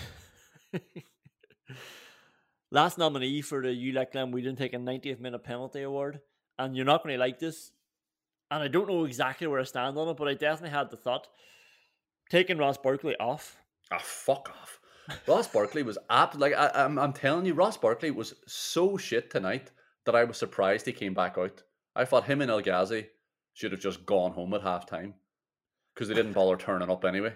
Last nominee for the U L E C Glen Whelan take a ninetieth minute penalty award, and you're not going to like this, and I don't know exactly where I stand on it, but I definitely had the thought taking Ross Barkley off. Ah, fuck off. Ross Barkley was apt. Like I, I'm, I'm telling you, Ross Barkley was so shit tonight that I was surprised he came back out. I thought him and El Ghazi should have just gone home at half time because they didn't bother turning up anyway.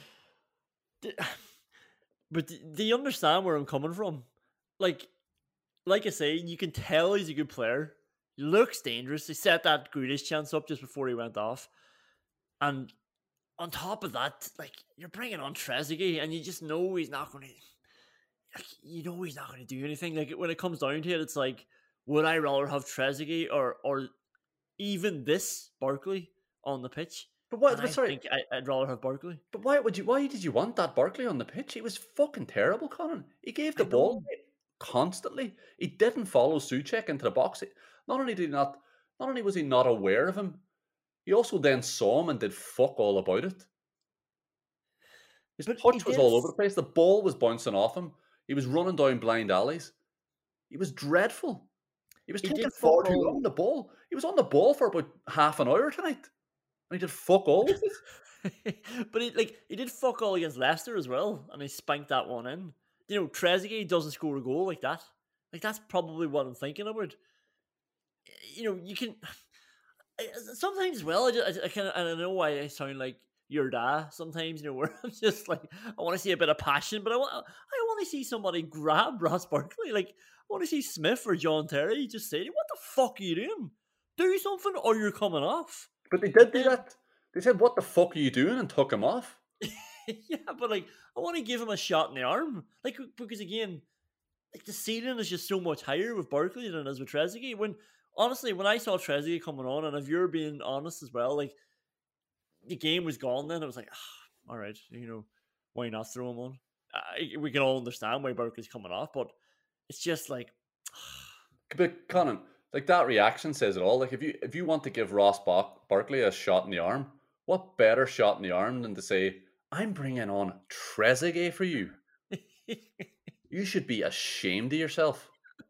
But do you understand where I'm coming from? Like, like I say, you can tell he's a good player. He looks dangerous. He set that Grealish chance up just before he went off, and on top of that, like, you're bringing on Trezeguet, and you just know he's not going to. Like, you know he's not going to do anything. Like, when it comes down to it, it's like, would I rather have Trezeguet or or even this Barkley on the pitch? But what? And But I sorry, think I, I'd rather have Barkley. but why would you? Why did you want that Barkley on the pitch? He was fucking terrible, Conan. He gave the I ball know. away constantly. He didn't follow Souček into the box. Not only did he not, not only was he not aware of him, he also then saw him and did fuck all about it. His But he touch was did all over f- the place. The ball was bouncing off him. He was running down blind alleys. He was dreadful. He was He taking did far fuck too all- long the ball. He was on the ball for about half an hour tonight. And he did fuck all with it. But he like he did fuck all against Leicester as well, and he spanked that one in. You know, Trezeguet doesn't score a goal like that. Like, that's probably what I'm thinking about. You know, you can I- sometimes as well. I, just, I, I kind of I don't know why I sound like your dad sometimes. You know, where I'm just like, I want to see a bit of passion, but I want I want to see somebody grab Ross Barkley. Like, I want to see Smith or John Terry just say, "What the fuck are you doing? Do something, or you're coming off." But they did do then- that. They said, "What the fuck are you doing?" and took him off. Yeah, but like, I want to give him a shot in the arm, like, because again, like, the ceiling is just so much higher with Barkley than it is with Trezeguet. When honestly, when I saw Trezeguet coming on, and if you're being honest as well, like, the game was gone. Then it was like, ah, all right, you know, why not throw him on? Uh, we can all understand why Barkley's coming off, but it's just like, But Conan, like, that reaction says it all. Like, if you if you want to give Ross Bar- Barkley a shot in the arm, what better shot in the arm than to say, "I'm bringing on Trezeguet for you"? You should be ashamed of yourself.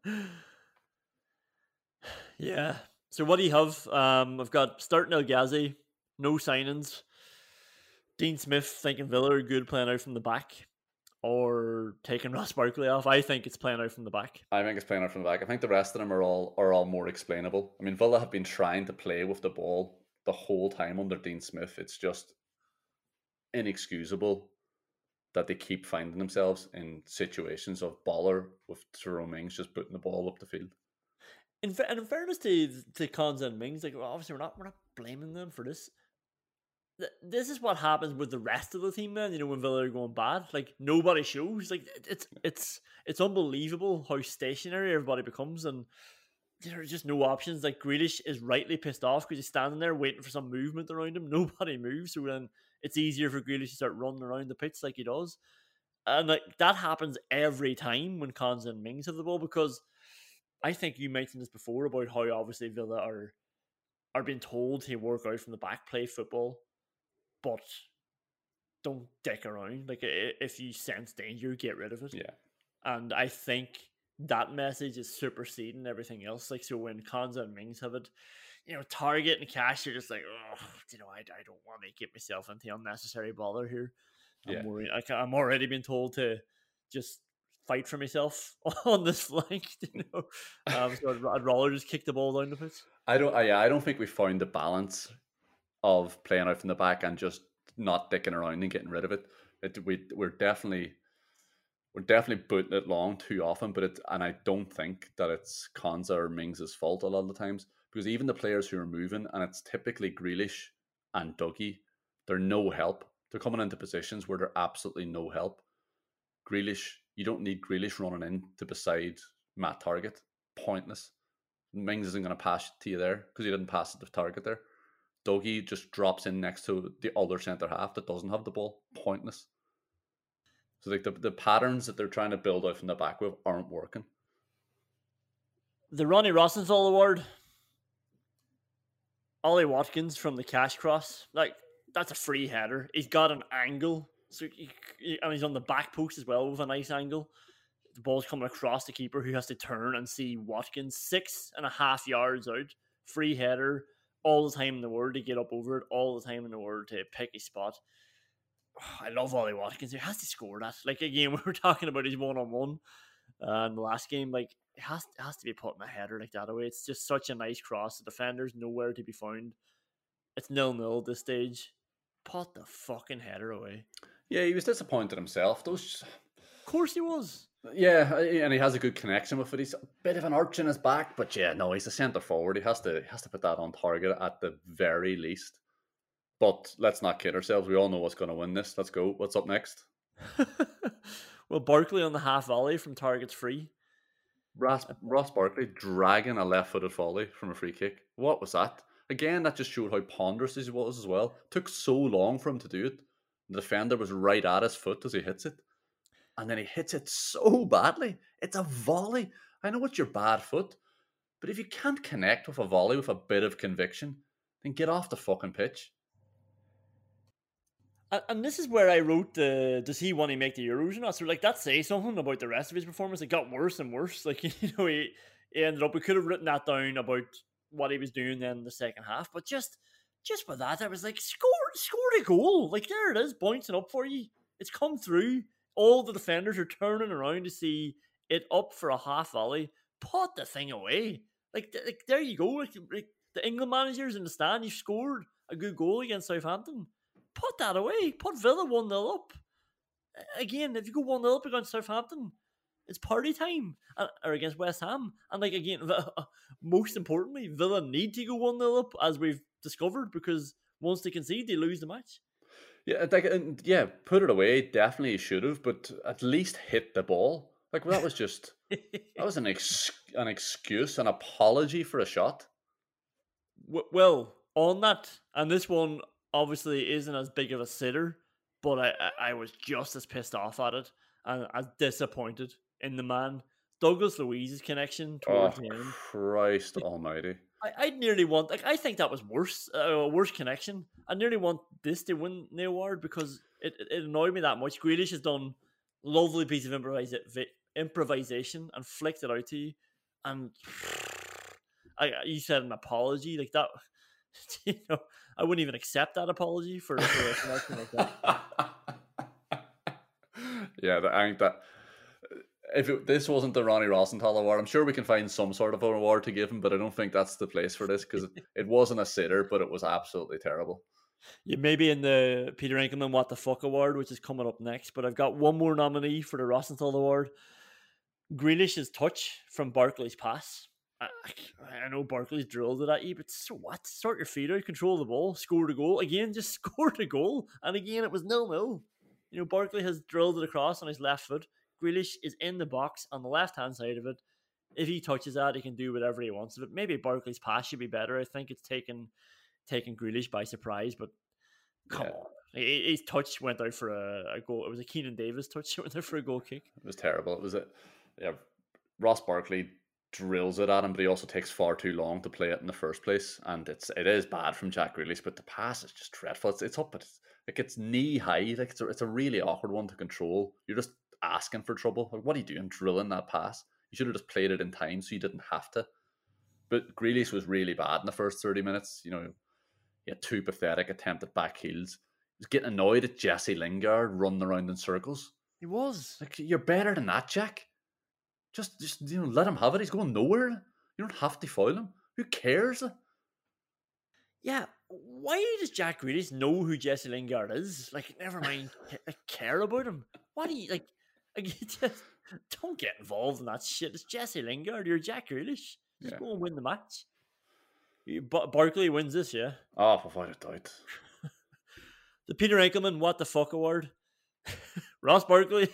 yeah. So what do you have? Um, I've got starting El Ghazi, no signings. Dean Smith thinking Villa are good playing out from the back, or taking Ross Barkley off. I think it's playing out from the back. I think it's playing out from the back. I think the rest of them are all are all more explainable. I mean, Villa have been trying to play with the ball the whole time under Dean Smith. It's just inexcusable that they keep finding themselves in situations of baller with Jerome Mings just putting the ball up the field. In, fa- and in fairness to to Konza and Mings, like, well, obviously we're not we're not blaming them for this. Th- This is what happens with the rest of the team. Then, you know, when Villa are going bad, like, nobody shows. Like, it- it's it's it's unbelievable how stationary everybody becomes, and there's just no options. Like, Grealish is rightly pissed off because he's standing there waiting for some movement around him. Nobody moves, so then it's easier for Grealish to start running around the pitch like he does. And like, that happens every time when Konza and Mings have the ball, because I think you mentioned this before about how obviously Villa are are being told to work out from the back, play football, but don't dick around. Like, i- if you sense danger, get rid of it. Yeah. And I think that message is superseding everything else. Like, so when Konza and Mings have it, you know, Target and Cash are just like, oh, you know, I, I don't want to get myself into unnecessary bother here. I'm Yeah. worried. I, I'm already being told to just fight for myself on this flank, you know. Um, so I'd, I'd rather just kick the ball down the pitch. I don't. I, I don't think we found the balance of playing out from the back and just not dicking around and getting rid of it. It we we're definitely we're definitely putting it long too often. But it and I don't think that it's Konza or Mings' fault a lot of the times, because even the players who are moving, and it's typically Grealish and Dougie, they're no help. They're coming into positions where they're absolutely no help. Grealish, you don't need Grealish running in to beside Matt Target. Pointless. Mings isn't going to pass to you there because he didn't pass it to Target there. Dougie just drops in next to the other centre half that doesn't have the ball. Pointless. So like the, the patterns that they're trying to build out from the back with aren't working. The Ronnie Rosenthal Award, Ollie Watkins from the Cash cross, like, that's a free header. He's got an angle, so he, he, and he's on the back post as well with a nice angle. The ball's coming across the keeper, who has to turn and see Watkins six and a half yards out. Free header, all the time in the world to get up over it, all the time in the world to pick a spot. Oh, I love Ollie Watkins. He has to score that. Like, again, we were talking about his one-on-one uh, in the last game. Like, it has, it has to be putting a header like that away. It's just such a nice cross. The defender's nowhere to be found. It's nil-nil at this stage. Put the fucking header away. Yeah, he was disappointed himself. Those, of course he was. Yeah, and he has a good connection with it. He's a bit of an arch in his back, but yeah, no, he's a centre forward. He has to he has to put that on target at the very least. But let's not kid ourselves. We all know what's going to win this. Let's go. What's up next? Well, Barkley on the half volley from targets free. Ross, Ross Barkley dragging a left-footed volley from a free kick. What was that? Again, that just showed how ponderous he was as well. It took so long for him to do it. The defender was right at his foot as he hits it. And then he hits it so badly. It's a volley. I know it's your bad foot, but if you can't connect with a volley with a bit of conviction, then get off the fucking pitch. And, and this is where I wrote the, does he want to make the Euros or not? So, like, that says something about the rest of his performance. It got worse and worse. Like, you know, he, he ended up, we could have written that down about what he was doing then in the second half. But just just with that, I was like, score, scored a goal. Like, there it is, bouncing up for you. It's come through. All the defenders are turning around to see it up for a half volley. Put the thing away. Like, th- like there you go. Like, like, the England managers in the stand, you scored a good goal against Southampton. Put that away. Put Villa one nil up. Again, if you go one nil up against Southampton, it's party time. Uh, or against West Ham. And, like, again, most importantly, Villa need to go one nil up, as we've discovered, because once they concede, they lose the match. Yeah, like, yeah, put it away. Definitely should have, but at least hit the ball. Like, that was just that was an ex- an excuse, an apology for a shot. Well, on that, and this one obviously isn't as big of a sitter, but I, I, I was just as pissed off at it and as disappointed in the man. Douglas Luiz's connection towards oh, the end. Christ almighty. I, I'd nearly want, like, I think that was worse, uh, a worse connection. I nearly want this to win the award because it, it annoyed me that much. Grealish has done a lovely piece of improvisa- improvisation and flicked it out to you. And I, you said an apology, like that, you know, I wouldn't even accept that apology for, for a connection like that. Yeah, I think that if it, this wasn't the Ronnie Rosenthal award, I'm sure we can find some sort of an award to give him, but I don't think that's the place for this because it, it wasn't a sitter, but it was absolutely terrible. Yeah, maybe in the Peter Enkelman What the Fuck Award, which is coming up next, but I've got one more nominee for the Rosenthal Award. Grealish's touch from Barkley's pass. I, I know Barkley's drilled it at you, but so what? Start your feet out, control the ball, score the goal. Again, just scored a goal. And again, it was nil nil. You know, Barkley has drilled it across on his left foot. Grealish is in the box on the left-hand side of it. If he touches that, he can do whatever he wants with it. Maybe Barkley's pass should be better. I think it's taken taken Grealish by surprise, but come yeah. on. His touch went out for a, a goal. It was a Keenan Davis touch. It went out for a goal kick. It was terrible. It was a, yeah, Ross Barkley drills it at him, but he also takes far too long to play it in the first place. And it's it is bad from Jack Grealish, but the pass is just dreadful. It's, it's up, but it's, like it's knee high. Like it's a, it's a really awkward one to control. You're just asking for trouble. Like, what are you doing drilling that pass? You should have just played it in time so you didn't have to. But Grealish was really bad in the first thirty minutes. You know, he had two pathetic attempted back heels. He was getting annoyed at Jesse Lingard running around in circles. He was. Like, you're better than that, Jack. Just, just you know, let him have it. He's going nowhere. You don't have to foul him. Who cares? Yeah, why does Jack Grealish know who Jesse Lingard is? Like, never mind, like, care about him. Why do you, like, like just don't get involved in that shit. It's Jesse Lingard. You're Jack Grealish. Just Yeah. go and win the match. You, Bar- Barkley wins this, yeah? Oh, without a doubt. The Peter Enkelman What the Fuck Award. Ross Barkley.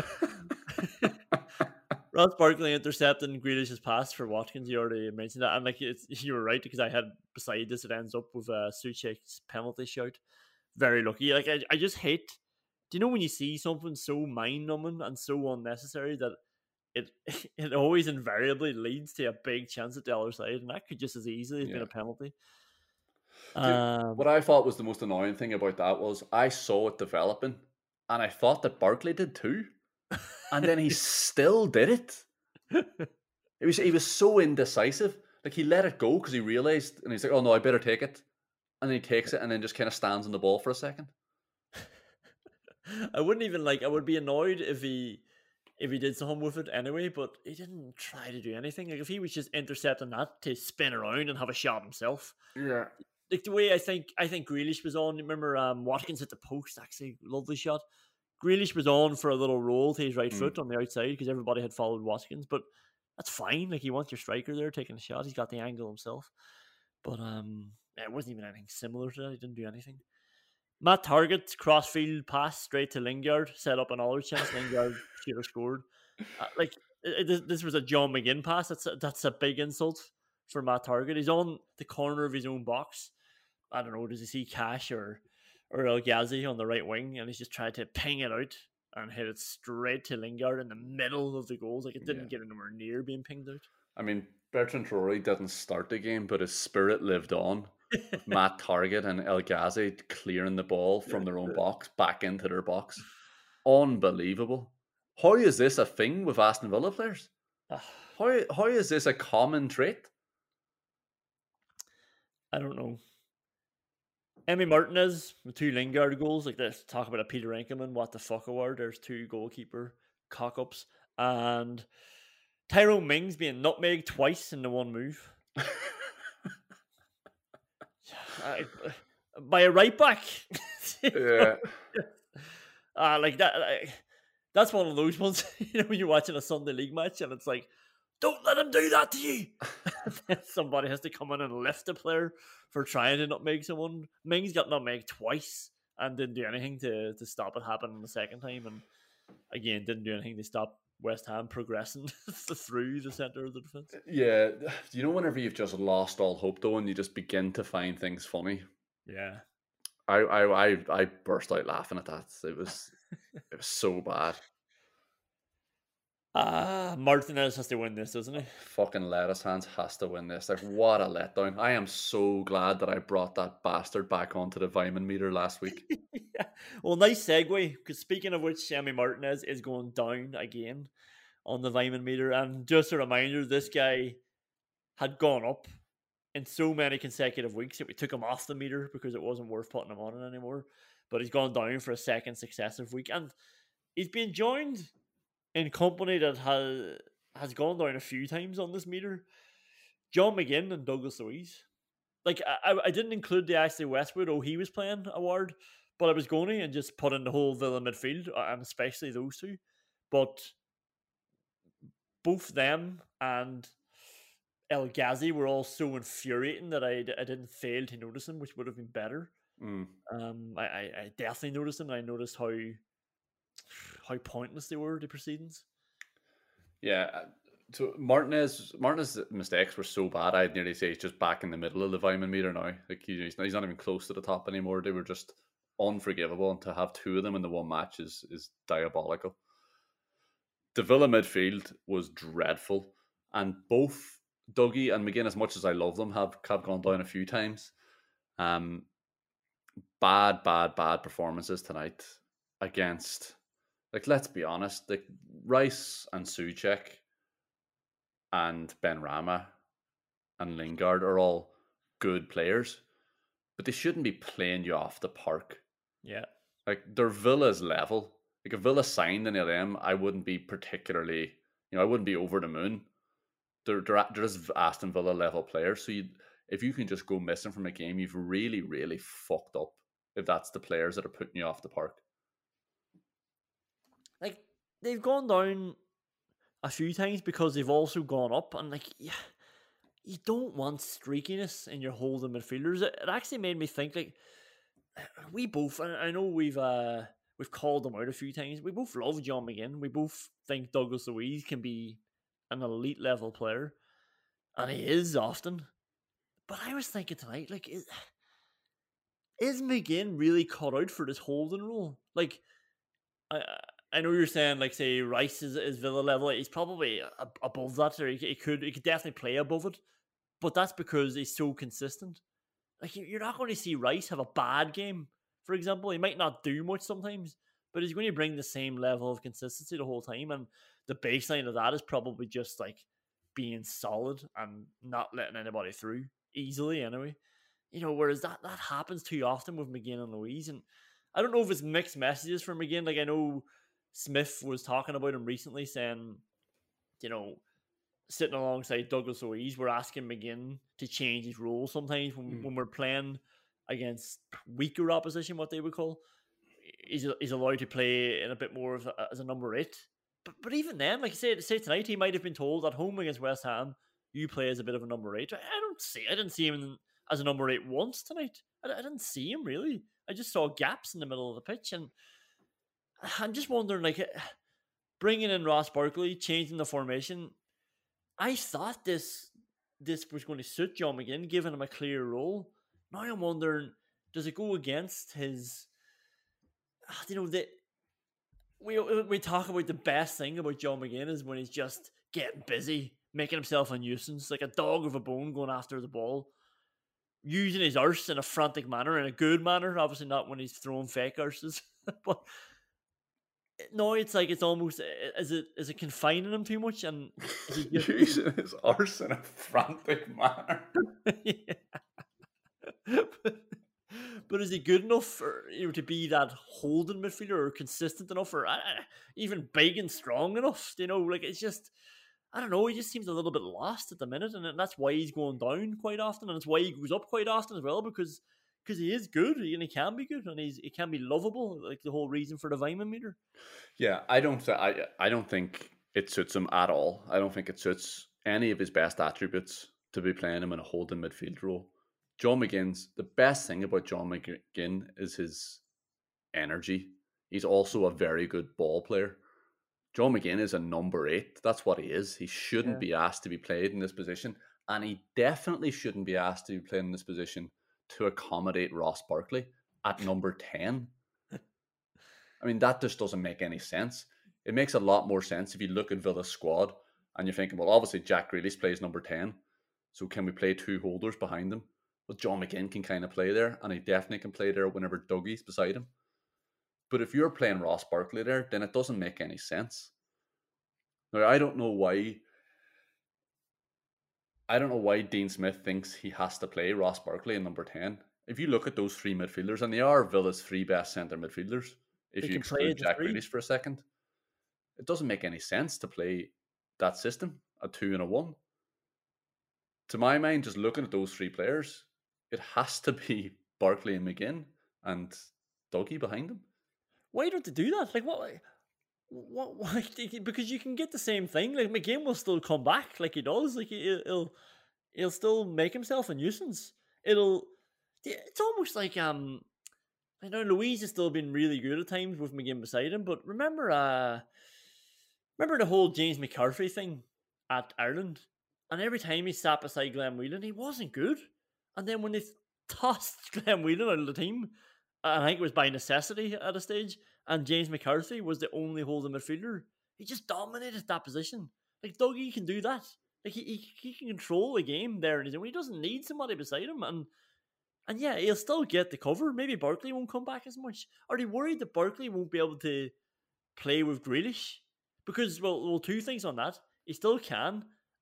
Ross Barkley intercepting Grealish's pass for Watkins. You already mentioned that, and like it's, you were right because I had beside this. It ends up with uh, Souček's penalty shout. Very lucky. Like I, I just hate. Do you know when you see something so mind numbing and so unnecessary that it it always invariably leads to a big chance at the other side, and that could just as easily have Yeah. been a penalty. Dude, Um, what I thought was the most annoying thing about that was I saw it developing, and I thought that Barkley did too, and then he still did it. It was he was so indecisive. Like he let it go because he realized, and he's like, "Oh no, I better take it," and then he takes it, and then just kind of stands on the ball for a second. I wouldn't even like. I would be annoyed if he if he did something with it anyway, but he didn't try to do anything. Like if he was just intercepting that to spin around and have a shot himself. Yeah. Like the way I think I think Grealish was on. Remember, um, Watkins hit the post. Actually, lovely shot. Grealish was on for a little roll to his right Mm. foot on the outside because everybody had followed Watkins, but that's fine. Like you want your striker there taking a shot. He's got the angle himself, but um, yeah, it wasn't even anything similar to that. He didn't do anything. Matt Target crossfield pass straight to Lingard, set up another chance. Lingard should have scored. Uh, like it, it, this was a John McGinn pass. That's a, that's a big insult for Matt Target. He's on the corner of his own box. I don't know. Does he see Cash or or El Ghazi on the right wing, and he's just trying to ping it out and hit it straight to Lingard in the middle of the goals. Like it didn't Yeah. get anywhere near being pinged out. I mean, Bertrand Traore didn't start the game, but his spirit lived on. With Matt Target and El Ghazi clearing the ball from their own box back into their box. Unbelievable. How is this a thing with Aston Villa players? How, how is this a common trait? I don't know. Emi Martinez with two Lingard goals. Like this, talk about a Peter Enkelman What the Fuck Award. There's two goalkeeper cock ups. And Tyrone Mings being nutmegged twice in the one move. I, by a right back. Yeah. Uh, like that. Like, that's one of those ones, you know, when you're watching a Sunday League match and it's like, don't let him do that to you. Somebody has to come in and lift the player for trying to nutmeg someone. Mings got nutmegged twice and didn't do anything to, to stop it happening the second time. And again, didn't do anything to stop West Ham progressing through the centre of the defence. Yeah. You know, whenever you've just lost all hope, though, and you just begin to find things funny. Yeah. I I I, I burst out laughing at that. It was it was so bad. Ah, Martinez has to win this, doesn't he? Fucking lettuce hands has to win this. Like, what a letdown. I am so glad that I brought that bastard back onto the Vyman meter last week. Yeah. Well, nice segue, because speaking of which, Emi Martinez is going down again on the Vyman meter. And just a reminder, this guy had gone up in so many consecutive weeks that we took him off the meter because it wasn't worth putting him on it anymore. But he's gone down for a second successive week. And he's been joined in company that has has gone down a few times on this meter. John McGinn and Douglas Luiz. Like, I, I didn't include the Ashley Westwood, oh, he was playing award, but I was going to and just put in the whole Villa midfield, and especially those two. But both them and El Ghazi were all so infuriating that I, I didn't fail to notice them, which would have been better. Mm. Um, I, I, I definitely noticed them, and I noticed how how pointless they were, the proceedings. Yeah. So Martinez, Martinez's mistakes were so bad, I'd nearly say he's just back in the middle of the Vyman meter now. Like he's not, he's not even close to the top anymore. They were just unforgivable, and to have two of them in the one match is is diabolical. The Villa midfield was dreadful, and both Dougie and McGinn, as much as I love them, have have gone down a few times. Um, bad, bad, bad performances tonight against. Like, let's be honest, like Rice and Souček and Benrahma and Lingard are all good players, but they shouldn't be playing you off the park. Yeah. Like, they're Villa's level. Like, if Villa signed any of them, I wouldn't be particularly, you know, I wouldn't be over the moon. They're, they're, they're just Aston Villa level players. So you, if you can just go missing from a game, you've really, really fucked up if that's the players that are putting you off the park. Like, they've gone down a few times because they've also gone up, and like, yeah, you don't want streakiness in your holding midfielders. It, it actually made me think, like, we both, and I know we've uh, we've called them out a few times, we both love John McGinn. We both think Douglas Luiz can be an elite level player, and he is often. But I was thinking tonight, like, is, is McGinn really cut out for this holding role? Like, I I know you're saying, like, say Rice is, is Villa level. He's probably a, above that, or he, he could he could definitely play above it. But that's because he's so consistent. Like, you're not going to see Rice have a bad game, for example. He might not do much sometimes, but he's going to bring the same level of consistency the whole time. And the baseline of that is probably just, like, being solid and not letting anybody through easily anyway. You know, whereas that, that happens too often with McGinn and Luiz. And I don't know if it's mixed messages for McGinn. Like, I know Smith was talking about him recently, saying, you know, sitting alongside Douglas Luiz, we're asking McGinn to change his role sometimes when, mm. when we're playing against weaker opposition, what they would call. He's, he's allowed to play in a bit more of a, as a number eight. But but even then, like I said, say tonight, he might have been told at home against West Ham, you play as a bit of a number eight. I, I don't see, I didn't see him as a number eight once tonight. I, I didn't see him really. I just saw gaps in the middle of the pitch, and I'm just wondering, like, bringing in Ross Barkley, changing the formation. I thought this this was going to suit John McGinn, giving him a clear role. Now I'm wondering, does it go against his? You know, that we we talk about the best thing about John McGinn is when he's just getting busy, making himself a nuisance, like a dog with a bone going after the ball, using his arse in a frantic manner, in a good manner. Obviously, not when he's throwing fake arses, but. No, it's like it's almost is it is it confining him too much, and is he just... using his arse in a frantic manner. Yeah. but, but is he good enough for, you know, to be that holding midfielder, or consistent enough, or uh, even big and strong enough? You know, like, it's just, I don't know. He just seems a little bit lost at the minute, and that's why he's going down quite often, and it's why he goes up quite often as well, because. Because he is good, and he can be good, and he's he can be lovable. Like the whole reason for the Weimann meter. Yeah, I don't. Th- I I don't think it suits him at all. I don't think it suits any of his best attributes to be playing him in a holding midfield role. John McGinn's the best thing about John McGinn is his energy. He's also a very good ball player. John McGinn is a number eight. That's what he is. He shouldn't yeah. be asked to be played in this position, and he definitely shouldn't be asked to be played in this position to accommodate Ross Barkley at number ten. I mean, that just doesn't make any sense. It makes a lot more sense if you look at Villa's squad and you're thinking, well, obviously Jack Grealish plays number ten, so can we play two holders behind him? Well, John McGinn can kind of play there, and he definitely can play there whenever Dougie's beside him. But if you're playing Ross Barkley there, then it doesn't make any sense. Now, I don't know why... I don't know why Dean Smith thinks he has to play Ross Barkley in number ten. If you look at those three midfielders, and they are Villa's three best centre midfielders, if you exclude Jack Grealish for a second, it doesn't make any sense to play that system, a two and a one. To my mind, just looking at those three players, it has to be Barkley and McGinn and Dougie behind them. Why don't they do that? Like, what? What? Why? Because you can get the same thing. Like, McGinn will still come back, like he does. Like he'll, he'll, he'll still make himself a nuisance. It'll. It's almost like um, I know Luiz has still been really good at times with McGinn beside him. But remember, uh, remember the whole James McCarthy thing at Ireland, and every time he sat beside Glenn Whelan, he wasn't good. And then when they tossed Glenn Whelan out of the team, I think it was by necessity at a stage, and James McCarthy was the only holding midfielder, he just dominated that position. Like, Dougie can do that. Like, he, he, he can control the game there, and he doesn't need somebody beside him. And and yeah, he'll still get the cover. Maybe Barkley won't come back as much. Are they worried that Barkley won't be able to play with Grealish? Because, well, well, two things on that. He still can,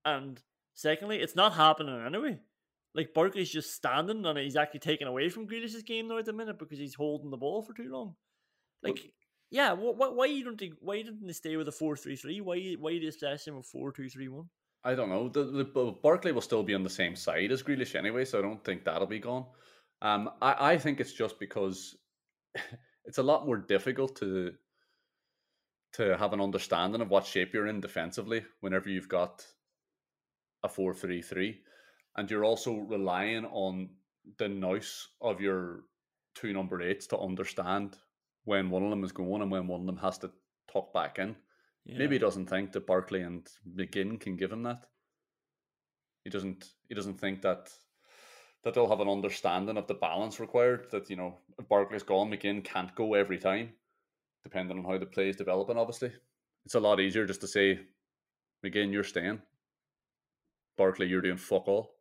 And secondly, it's not happening anyway. Like, Barkley's just standing and he's actually taken away from Grealish's game now at the minute because he's holding the ball for too long. Like, but, yeah, wh- wh- why you don't think, why didn't they stay with a four three three? Why why did they obsess him with four two three one? I don't know. The, the Barkley will still be on the same side as Grealish anyway, so I don't think that'll be gone. Um, I, I think it's just because it's a lot more difficult to to have an understanding of what shape you're in defensively whenever you've got a four three three. And you're also relying on the nous of your two number eights to understand when one of them is going and when one of them has to tuck back in. Yeah. Maybe he doesn't think that Barkley and McGinn can give him that. He doesn't. He doesn't think that that they'll have an understanding of the balance required. That, you know, if Barkley's gone, McGinn can't go every time, depending on how the play is developing. Obviously, it's a lot easier just to say, McGinn, you're staying. Barkley, you're doing fuck all.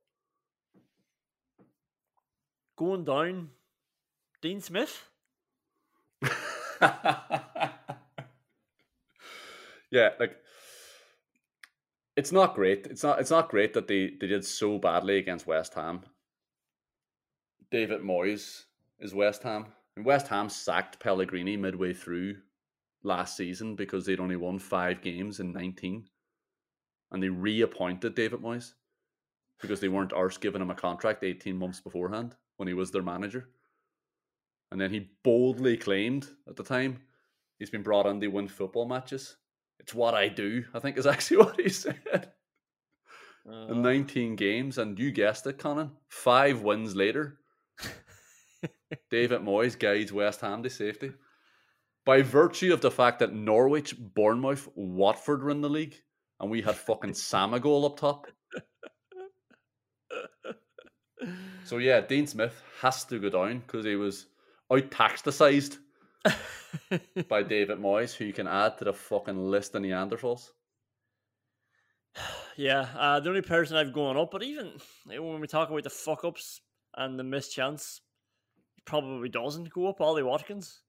Going down, Dean Smith. Yeah, like, it's not great. It's not. It's not great that they, they did so badly against West Ham. David Moyes is West Ham, and West Ham sacked Pellegrini midway through last season because they'd only won five games in nineteen, and they reappointed David Moyes because they weren't arse giving him a contract eighteen months beforehand when he was their manager. And then he boldly claimed at the time he's been brought in to win football matches. It's what I do, I think is actually what he said. Uh, in nineteen games, and you guessed it, Conan, five wins later, David Moyes guides West Ham to safety. By virtue of the fact that Norwich, Bournemouth, Watford were in the league, and we had fucking Samagol up top. So yeah, Dean Smith has to go down because he was out-taxticized by David Moyes, who you can add to the fucking list of Neanderthals. Yeah, uh, the only person I've gone up, but even when we talk about the fuck-ups and the missed chance, he probably doesn't go up, Ollie Watkins.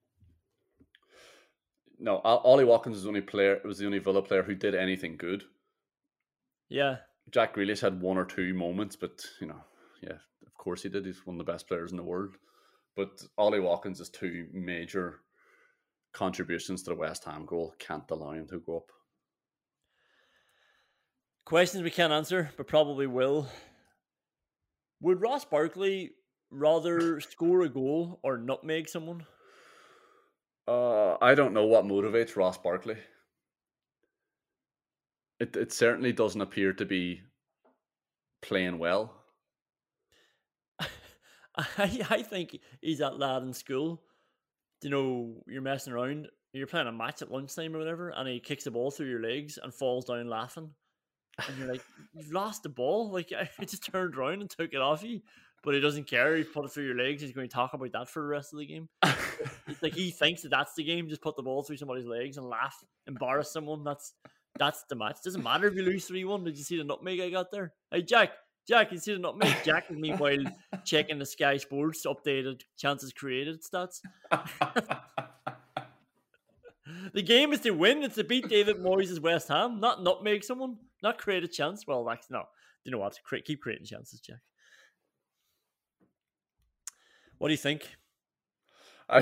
No, Ollie Watkins was the only player, was the only Villa player who did anything good. Yeah. Jack Grealish had one or two moments, but, you know, yeah, of course he did. He's one of the best players in the world. But Ollie Watkins' two major contributions to the West Ham goal can't allow him to go up. Questions we can't answer, but probably will. Would Ross Barkley rather score a goal or nutmeg someone? Uh, I don't know what motivates Ross Barkley. It it certainly doesn't appear to be playing well. I I think he's that lad in school. You know, you're messing around, you're playing a match at lunchtime or whatever, and he kicks the ball through your legs and falls down laughing. And you're like, you've lost the ball. Like, I just turned around and took it off you. But he doesn't care. He put it through your legs. He's going to talk about that for the rest of the game. It's like he thinks that that's the game. Just put the ball through somebody's legs and laugh, embarrass someone. That's that's the match. Doesn't matter if you lose three one. Did you see the nutmeg I got there? Hey, Jack. Jack, you see the nutmeg? Jack is meanwhile checking the Sky Sports updated chances created stats. The game is to win. It's to beat David Moyes' West Ham, not nutmeg someone, not create a chance. Well, that's no. You know what? Keep creating chances, Jack. What do you think? I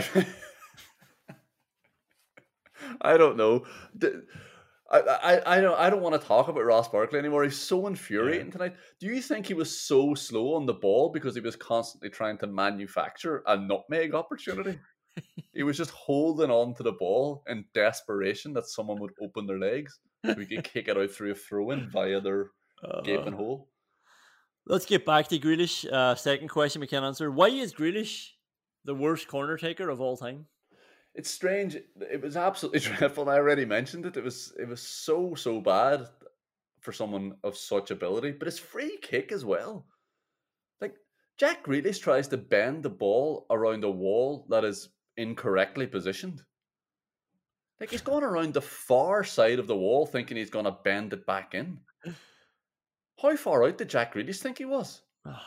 I don't know. I, I, I don't I don't want to talk about Ross Barkley anymore. He's so infuriating yeah. tonight. Do you think he was so slow on the ball because he was constantly trying to manufacture a nutmeg opportunity? He was just holding on to the ball in desperation that someone would open their legs so he could kick it out through a throw-in via their uh, gaping hole. Let's get back to Grealish. Uh, second question we can answer. Why is Grealish the worst corner taker of all time? It's strange. It was absolutely dreadful. I already mentioned it. It was it was so, so bad for someone of such ability. But his free kick as well. Like, Jack Grealish tries to bend the ball around a wall that is incorrectly positioned. Like, he's going around the far side of the wall thinking he's going to bend it back in. How far out did Jack Grealish think he was?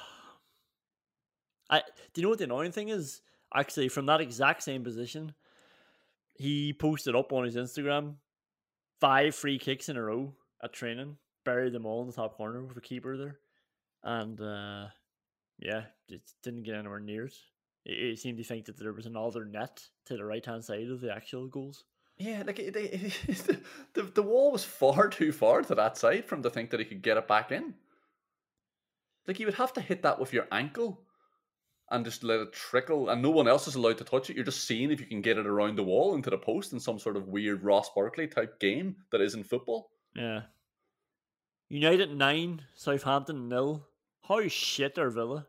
I do you know what the annoying thing is? Actually, from that exact same position, he posted up on his Instagram five free kicks in a row at training. buried them all in the top corner with a keeper there, and uh, yeah, it didn't get anywhere near it. It, it seemed to think that there was another net to the right hand side of the actual goals. Yeah, like it, it, it, the the wall was far too far to that side for him to think that he could get it back in. Like you would have to hit that with your ankle and just let it trickle, and no one else is allowed to touch it. You're just seeing if you can get it around the wall into the post in some sort of weird Ross Barkley type game that isn't football. Yeah. United nine, Southampton nil. How shit are Villa?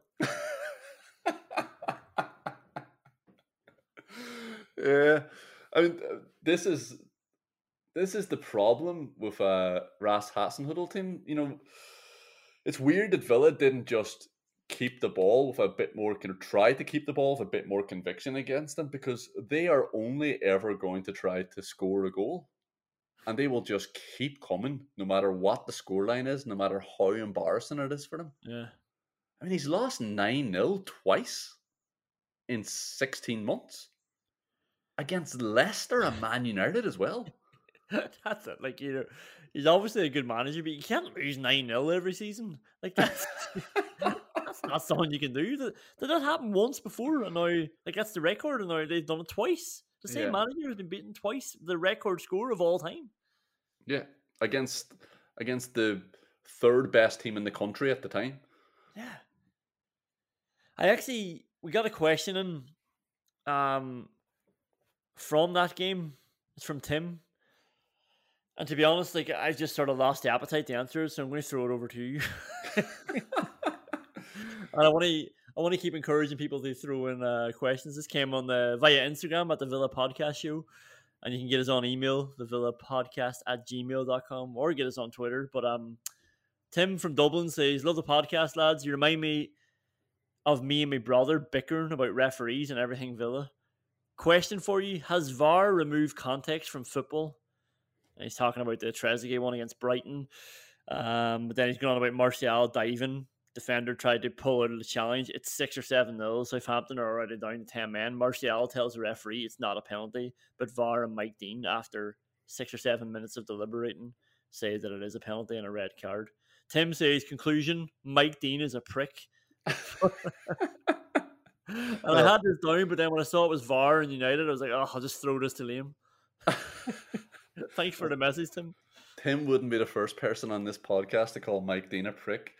Yeah, I mean, this is this is the problem with uh, Ras Hasenhüttl team. You know, it's weird that Villa didn't just keep the ball with a bit more, kind of try to keep the ball with a bit more conviction against them, because they are only ever going to try to score a goal, and they will just keep coming no matter what the scoreline is, no matter how embarrassing it is for them. Yeah. I mean, he's lost nine nil twice in sixteen months. Against Leicester and Man United as well. That's it. Like, you know, he's obviously a good manager, but you can't lose nine nil every season. Like, that's, that's not something you can do. That, did that happen once before? And now, like, that's the record, and now they've done it twice. The same Yeah. manager has been beaten twice, the record score of all time. Yeah, against against the third best team in the country at the time. Yeah. I actually, we got a question in um, from that game. It's from Tim. And to be honest, like, I've just sort of lost the appetite to answer it, so I'm going to throw it over to you. And I want to I want to keep encouraging people to throw in uh, questions. This came on the via Instagram at the Villa Podcast Show, and you can get us on email, the Villa Podcast at gmail dot com, or get us on Twitter. But um, Tim from Dublin says, "Love the podcast, lads. You remind me of me and my brother bickering about referees and everything Villa. Question for you: has V A R removed context from football?" And he's talking about the Trezeguet one against Brighton. Um, but then he's going on about Martial diving. Defender tried to pull out of the challenge. It's six or seven nil. Southampton are already down to ten men. Martial tells the referee it's not a penalty, but V A R and Mike Dean, after six or seven minutes of deliberating, say that it is a penalty and a red card. Tim says, conclusion, Mike Dean is a prick. And I had this down, but then when I saw it was V A R and United, I was like, oh, I'll just throw this to Liam. Thanks for the message, Tim. Tim wouldn't be the first person on this podcast to call Mike Dean a prick.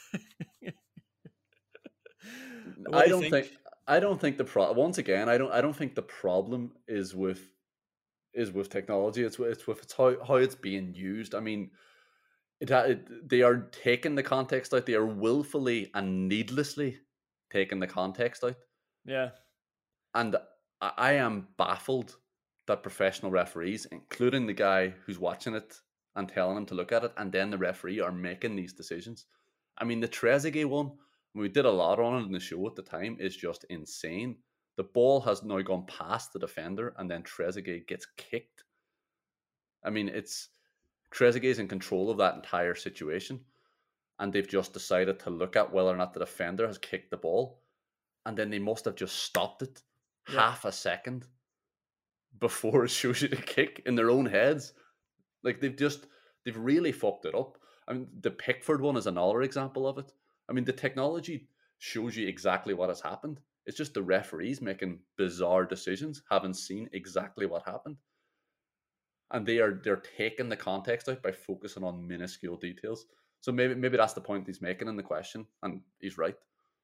I don't think? think I don't think the pro once again I don't I don't think the problem is with is with technology. It's it's with it's how, how it's being used. I mean, it, it they are taking the context out. They are willfully and needlessly taking the context out. Yeah, and I, I am baffled that professional referees, including the guy who's watching it and telling him to look at it, and then the referee are making these decisions. I mean, the Trezeguet one, we did a lot on it in the show at the time, is just insane. The ball has now gone past the defender, and then Trezeguet gets kicked. I mean, it's Trezeguet's in control of that entire situation, and they've just decided to look at whether or not the defender has kicked the ball, and then they must have just stopped it yeah. half a second before it shows you the kick in their own heads. Like, they've just, they've really fucked it up. I mean, the Pickford one is another example of it. I mean, the technology shows you exactly what has happened. It's just the referees making bizarre decisions, having seen exactly what happened. And they are, they're taking the context out by focusing on minuscule details. So maybe, maybe that's the point he's making in the question, and he's right.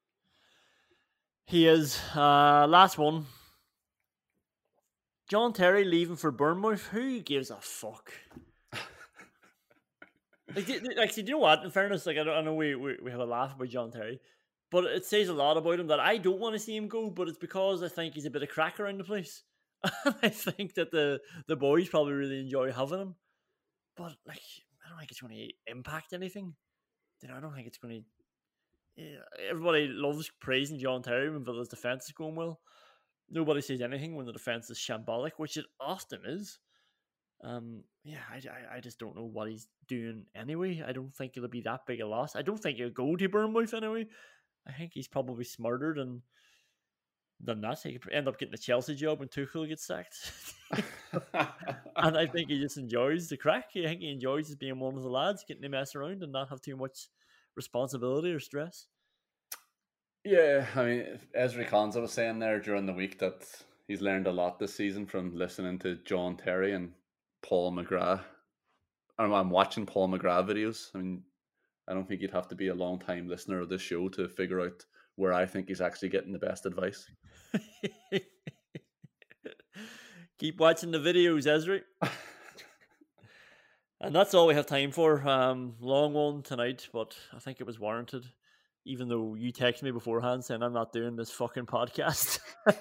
He is. Uh, last one. John Terry leaving for Bournemouth. Who gives a fuck? Like, like, do you know what? In fairness, like, I, don't, I know we, we we have a laugh about John Terry, but it says a lot about him that I don't want to see him go. But it's because I think he's a bit of crack around the place. I think that the the boys probably really enjoy having him. But like, I don't think it's going to impact anything. You know, I don't think it's going to. Yeah, everybody loves praising John Terry when Villa's defense is going well. Nobody says anything when the defense is shambolic, which it often is. Um, yeah, I, I, I just don't know what he's doing anyway. I don't think it'll be that big a loss. I don't think he'll go to Bournemouth anyway. I think he's probably smarter than than that. He could end up getting the Chelsea job when Tuchel gets sacked. And I think he just enjoys the crack. I think he enjoys just being one of the lads, getting to mess around and not have too much responsibility or stress. Yeah, I mean, Ezri Konsa was saying there during the week that he's learned a lot this season from listening to John Terry and Paul McGrath. I'm, I'm watching Paul McGrath videos. I mean, I don't think you'd have to be a long time listener of this show to figure out where I think he's actually getting the best advice. Keep watching the videos, Ezri. And that's all we have time for. Um, long one tonight, but I think it was warranted. Even though you texted me beforehand saying I'm not doing this fucking podcast.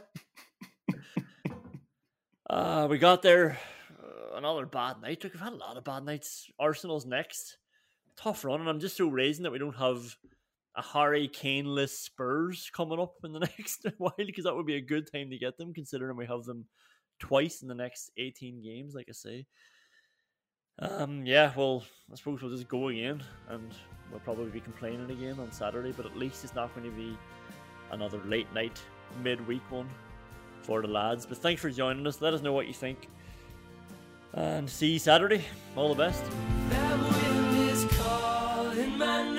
uh, we got there. Uh, another bad night. Look, we've had a lot of bad nights. Arsenal's next. Tough run, and I'm just so raising that we don't have a Harry Kane-less Spurs coming up in the next while, because that would be a good time to get them, considering we have them twice in the next eighteen games, like I say. Um, yeah, well, I suppose we'll just go again, and we'll probably be complaining again on Saturday, but at least it's not going to be another late night, midweek one for the lads. But thanks for joining us. Let us know what you think, and see you Saturday. All the best. That wind is calling my name.